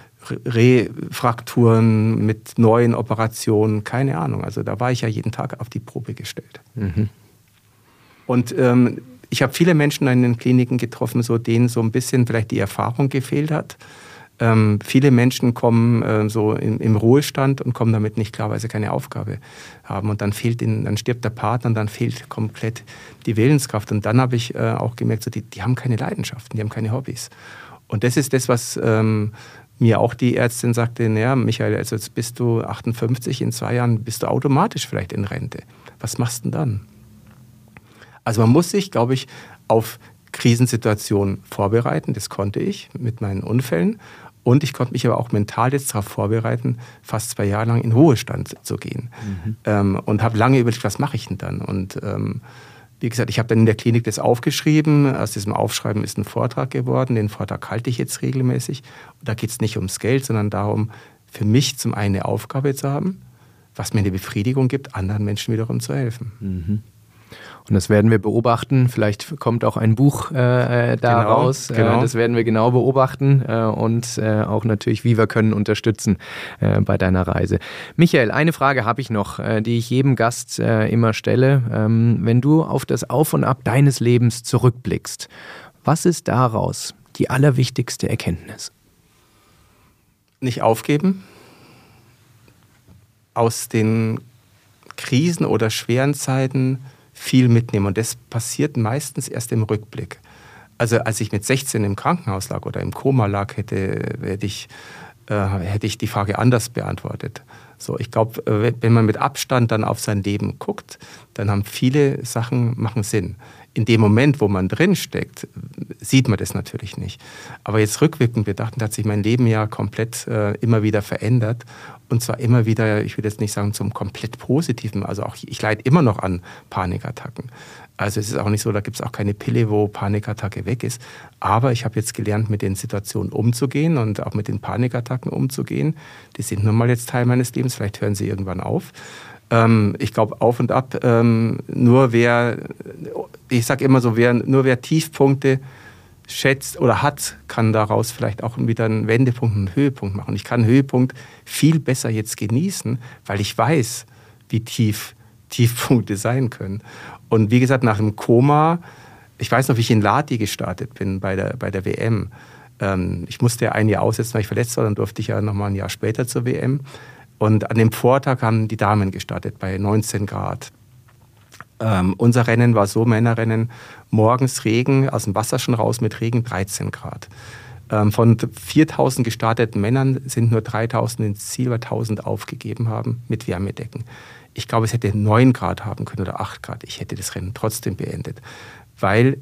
Refrakturen, mit neuen Operationen, keine Ahnung. Also da war ich ja jeden Tag auf die Probe gestellt. Mhm. Und ähm, ich habe viele Menschen in den Kliniken getroffen, so denen so ein bisschen vielleicht die Erfahrung gefehlt hat. Ähm, viele Menschen kommen äh, so im, im Ruhestand und kommen damit nicht klar, weil sie keine Aufgabe haben. Und dann fehlt ihnen, dann stirbt der Partner und dann fehlt komplett die Willenskraft. Und dann habe ich äh, auch gemerkt, so die, die haben keine Leidenschaften, die haben keine Hobbys. Und das ist das, was ähm, mir auch die Ärztin sagte, naja, Michael, also jetzt bist du achtundfünfzig, in zwei Jahren bist du automatisch vielleicht in Rente. Was machst du denn dann? Also man muss sich, glaube ich, auf Krisensituationen vorbereiten. Das konnte ich mit meinen Unfällen. Und ich konnte mich aber auch mental jetzt darauf vorbereiten, fast zwei Jahre lang in Ruhestand zu gehen. Mhm. Ähm, und habe lange überlegt, was mache ich denn dann? Und ähm, wie gesagt, ich habe dann in der Klinik das aufgeschrieben. Aus diesem Aufschreiben ist ein Vortrag geworden. Den Vortrag halte ich jetzt regelmäßig. Und da geht es nicht ums Geld, sondern darum, für mich zum einen eine Aufgabe zu haben, was mir eine Befriedigung gibt, anderen Menschen wiederum zu helfen. Mhm. Und das werden wir beobachten. Vielleicht kommt auch ein Buch äh, da genau, raus. Genau. Äh, das werden wir genau beobachten äh, und äh, auch natürlich, wie wir können unterstützen äh, bei deiner Reise. Michael, eine Frage habe ich noch, äh, die ich jedem Gast äh, immer stelle. Ähm, wenn du auf das Auf und Ab deines Lebens zurückblickst, was ist daraus die allerwichtigste Erkenntnis? Nicht aufgeben. Aus den Krisen oder schweren Zeiten viel mitnehmen. Und das passiert meistens erst im Rückblick. Also als ich mit sechzehn im Krankenhaus lag oder im Koma lag, hätte, hätte, ich, äh, hätte ich die Frage anders beantwortet. So, ich glaube, wenn man mit Abstand dann auf sein Leben guckt, dann haben viele Sachen machen Sinn. In dem Moment, wo man drin steckt, sieht man das natürlich nicht. Aber jetzt rückwirkend betrachtet hat sich mein Leben ja komplett äh, immer wieder verändert. Und zwar immer wieder, ich will jetzt nicht sagen zum komplett Positiven, also auch ich leide immer noch an Panikattacken. Also es ist auch nicht so, da gibt es auch keine Pille, wo Panikattacke weg ist. Aber ich habe jetzt gelernt, mit den Situationen umzugehen und auch mit den Panikattacken umzugehen. Die sind nun mal jetzt Teil meines Lebens, vielleicht hören sie irgendwann auf. Ähm, ich glaube, auf und ab, ähm, nur wer, ich sage immer so, wer, nur wer Tiefpunkte schätzt oder hat, kann daraus vielleicht auch wieder einen Wendepunkt, einen Höhepunkt machen. Ich kann einen Höhepunkt viel besser jetzt genießen, weil ich weiß, wie tief Tiefpunkte sein können. Und wie gesagt, nach dem Koma, ich weiß noch, wie ich in Lahti gestartet bin bei der, bei der W M. Ähm, ich musste ja ein Jahr aussetzen, weil ich verletzt war, dann durfte ich ja nochmal ein Jahr später zur W M. Und an dem Vortag haben die Damen gestartet bei neunzehn Grad. Ähm, unser Rennen war so, Männerrennen, morgens Regen, aus dem Wasser schon raus mit Regen, dreizehn Grad. Ähm, von viertausend gestarteten Männern sind nur dreitausend ins Ziel, weil tausend aufgegeben haben mit Wärmedecken. Ich glaube, es hätte neun Grad haben können oder acht Grad. Ich hätte das Rennen trotzdem beendet, weil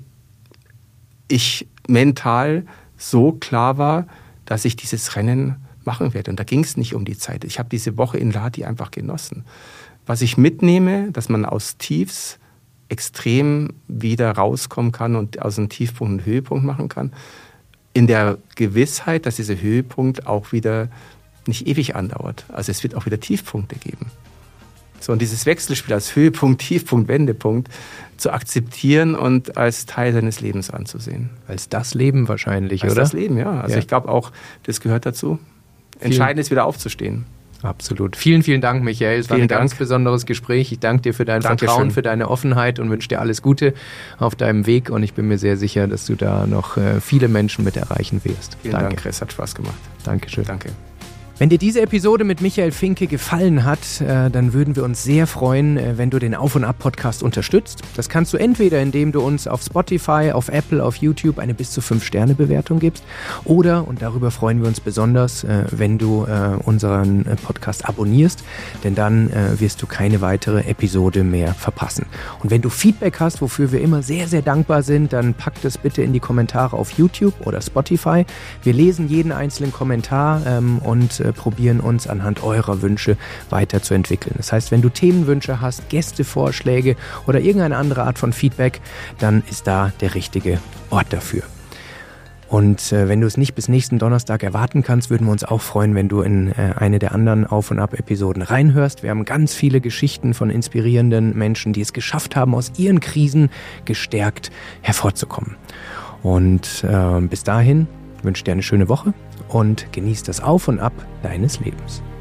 ich mental so klar war, dass ich dieses Rennen machen werde. Und da ging es nicht um die Zeit. Ich habe diese Woche in Lahti einfach genossen. Was ich mitnehme, dass man aus Tiefs extrem wieder rauskommen kann und aus einem Tiefpunkt einen Höhepunkt machen kann, in der Gewissheit, dass dieser Höhepunkt auch wieder nicht ewig andauert. Also es wird auch wieder Tiefpunkte geben. So, und dieses Wechselspiel als Höhepunkt, Tiefpunkt, Wendepunkt zu akzeptieren und als Teil seines Lebens anzusehen. Als das Leben wahrscheinlich, als oder? Als das Leben, ja. Also ja. Ich glaube auch, das gehört dazu. Entscheidend ist, wieder aufzustehen. Absolut. Vielen, vielen Dank, Michael. Es war ein ganz besonderes Gespräch. Ich danke dir für dein Dankeschön. Vertrauen, für deine Offenheit und wünsche dir alles Gute auf deinem Weg. Und ich bin mir sehr sicher, dass du da noch äh, viele Menschen mit erreichen wirst. Vielen danke. Dank, Chris. Hat Spaß gemacht. Dankeschön. Danke. Wenn dir diese Episode mit Michael Finke gefallen hat, äh, dann würden wir uns sehr freuen, äh, wenn du den Auf- und Ab-Podcast unterstützt. Das kannst du entweder, indem du uns auf Spotify, auf Apple, auf YouTube eine bis zu fünf Sterne Bewertung gibst oder, und darüber freuen wir uns besonders, äh, wenn du äh, unseren äh, Podcast abonnierst, denn dann äh, wirst du keine weitere Episode mehr verpassen. Und wenn du Feedback hast, wofür wir immer sehr, sehr dankbar sind, dann pack das bitte in die Kommentare auf YouTube oder Spotify. Wir lesen jeden einzelnen Kommentar ähm, und probieren uns anhand eurer Wünsche weiterzuentwickeln. Das heißt, wenn du Themenwünsche hast, Gästevorschläge oder irgendeine andere Art von Feedback, dann ist da der richtige Ort dafür. Und äh, wenn du es nicht bis nächsten Donnerstag erwarten kannst, würden wir uns auch freuen, wenn du in äh, eine der anderen Auf- und Ab-Episoden reinhörst. Wir haben ganz viele Geschichten von inspirierenden Menschen, die es geschafft haben, aus ihren Krisen gestärkt hervorzukommen. Und äh, bis dahin wünsche ich dir eine schöne Woche und genieß das Auf und Ab deines Lebens.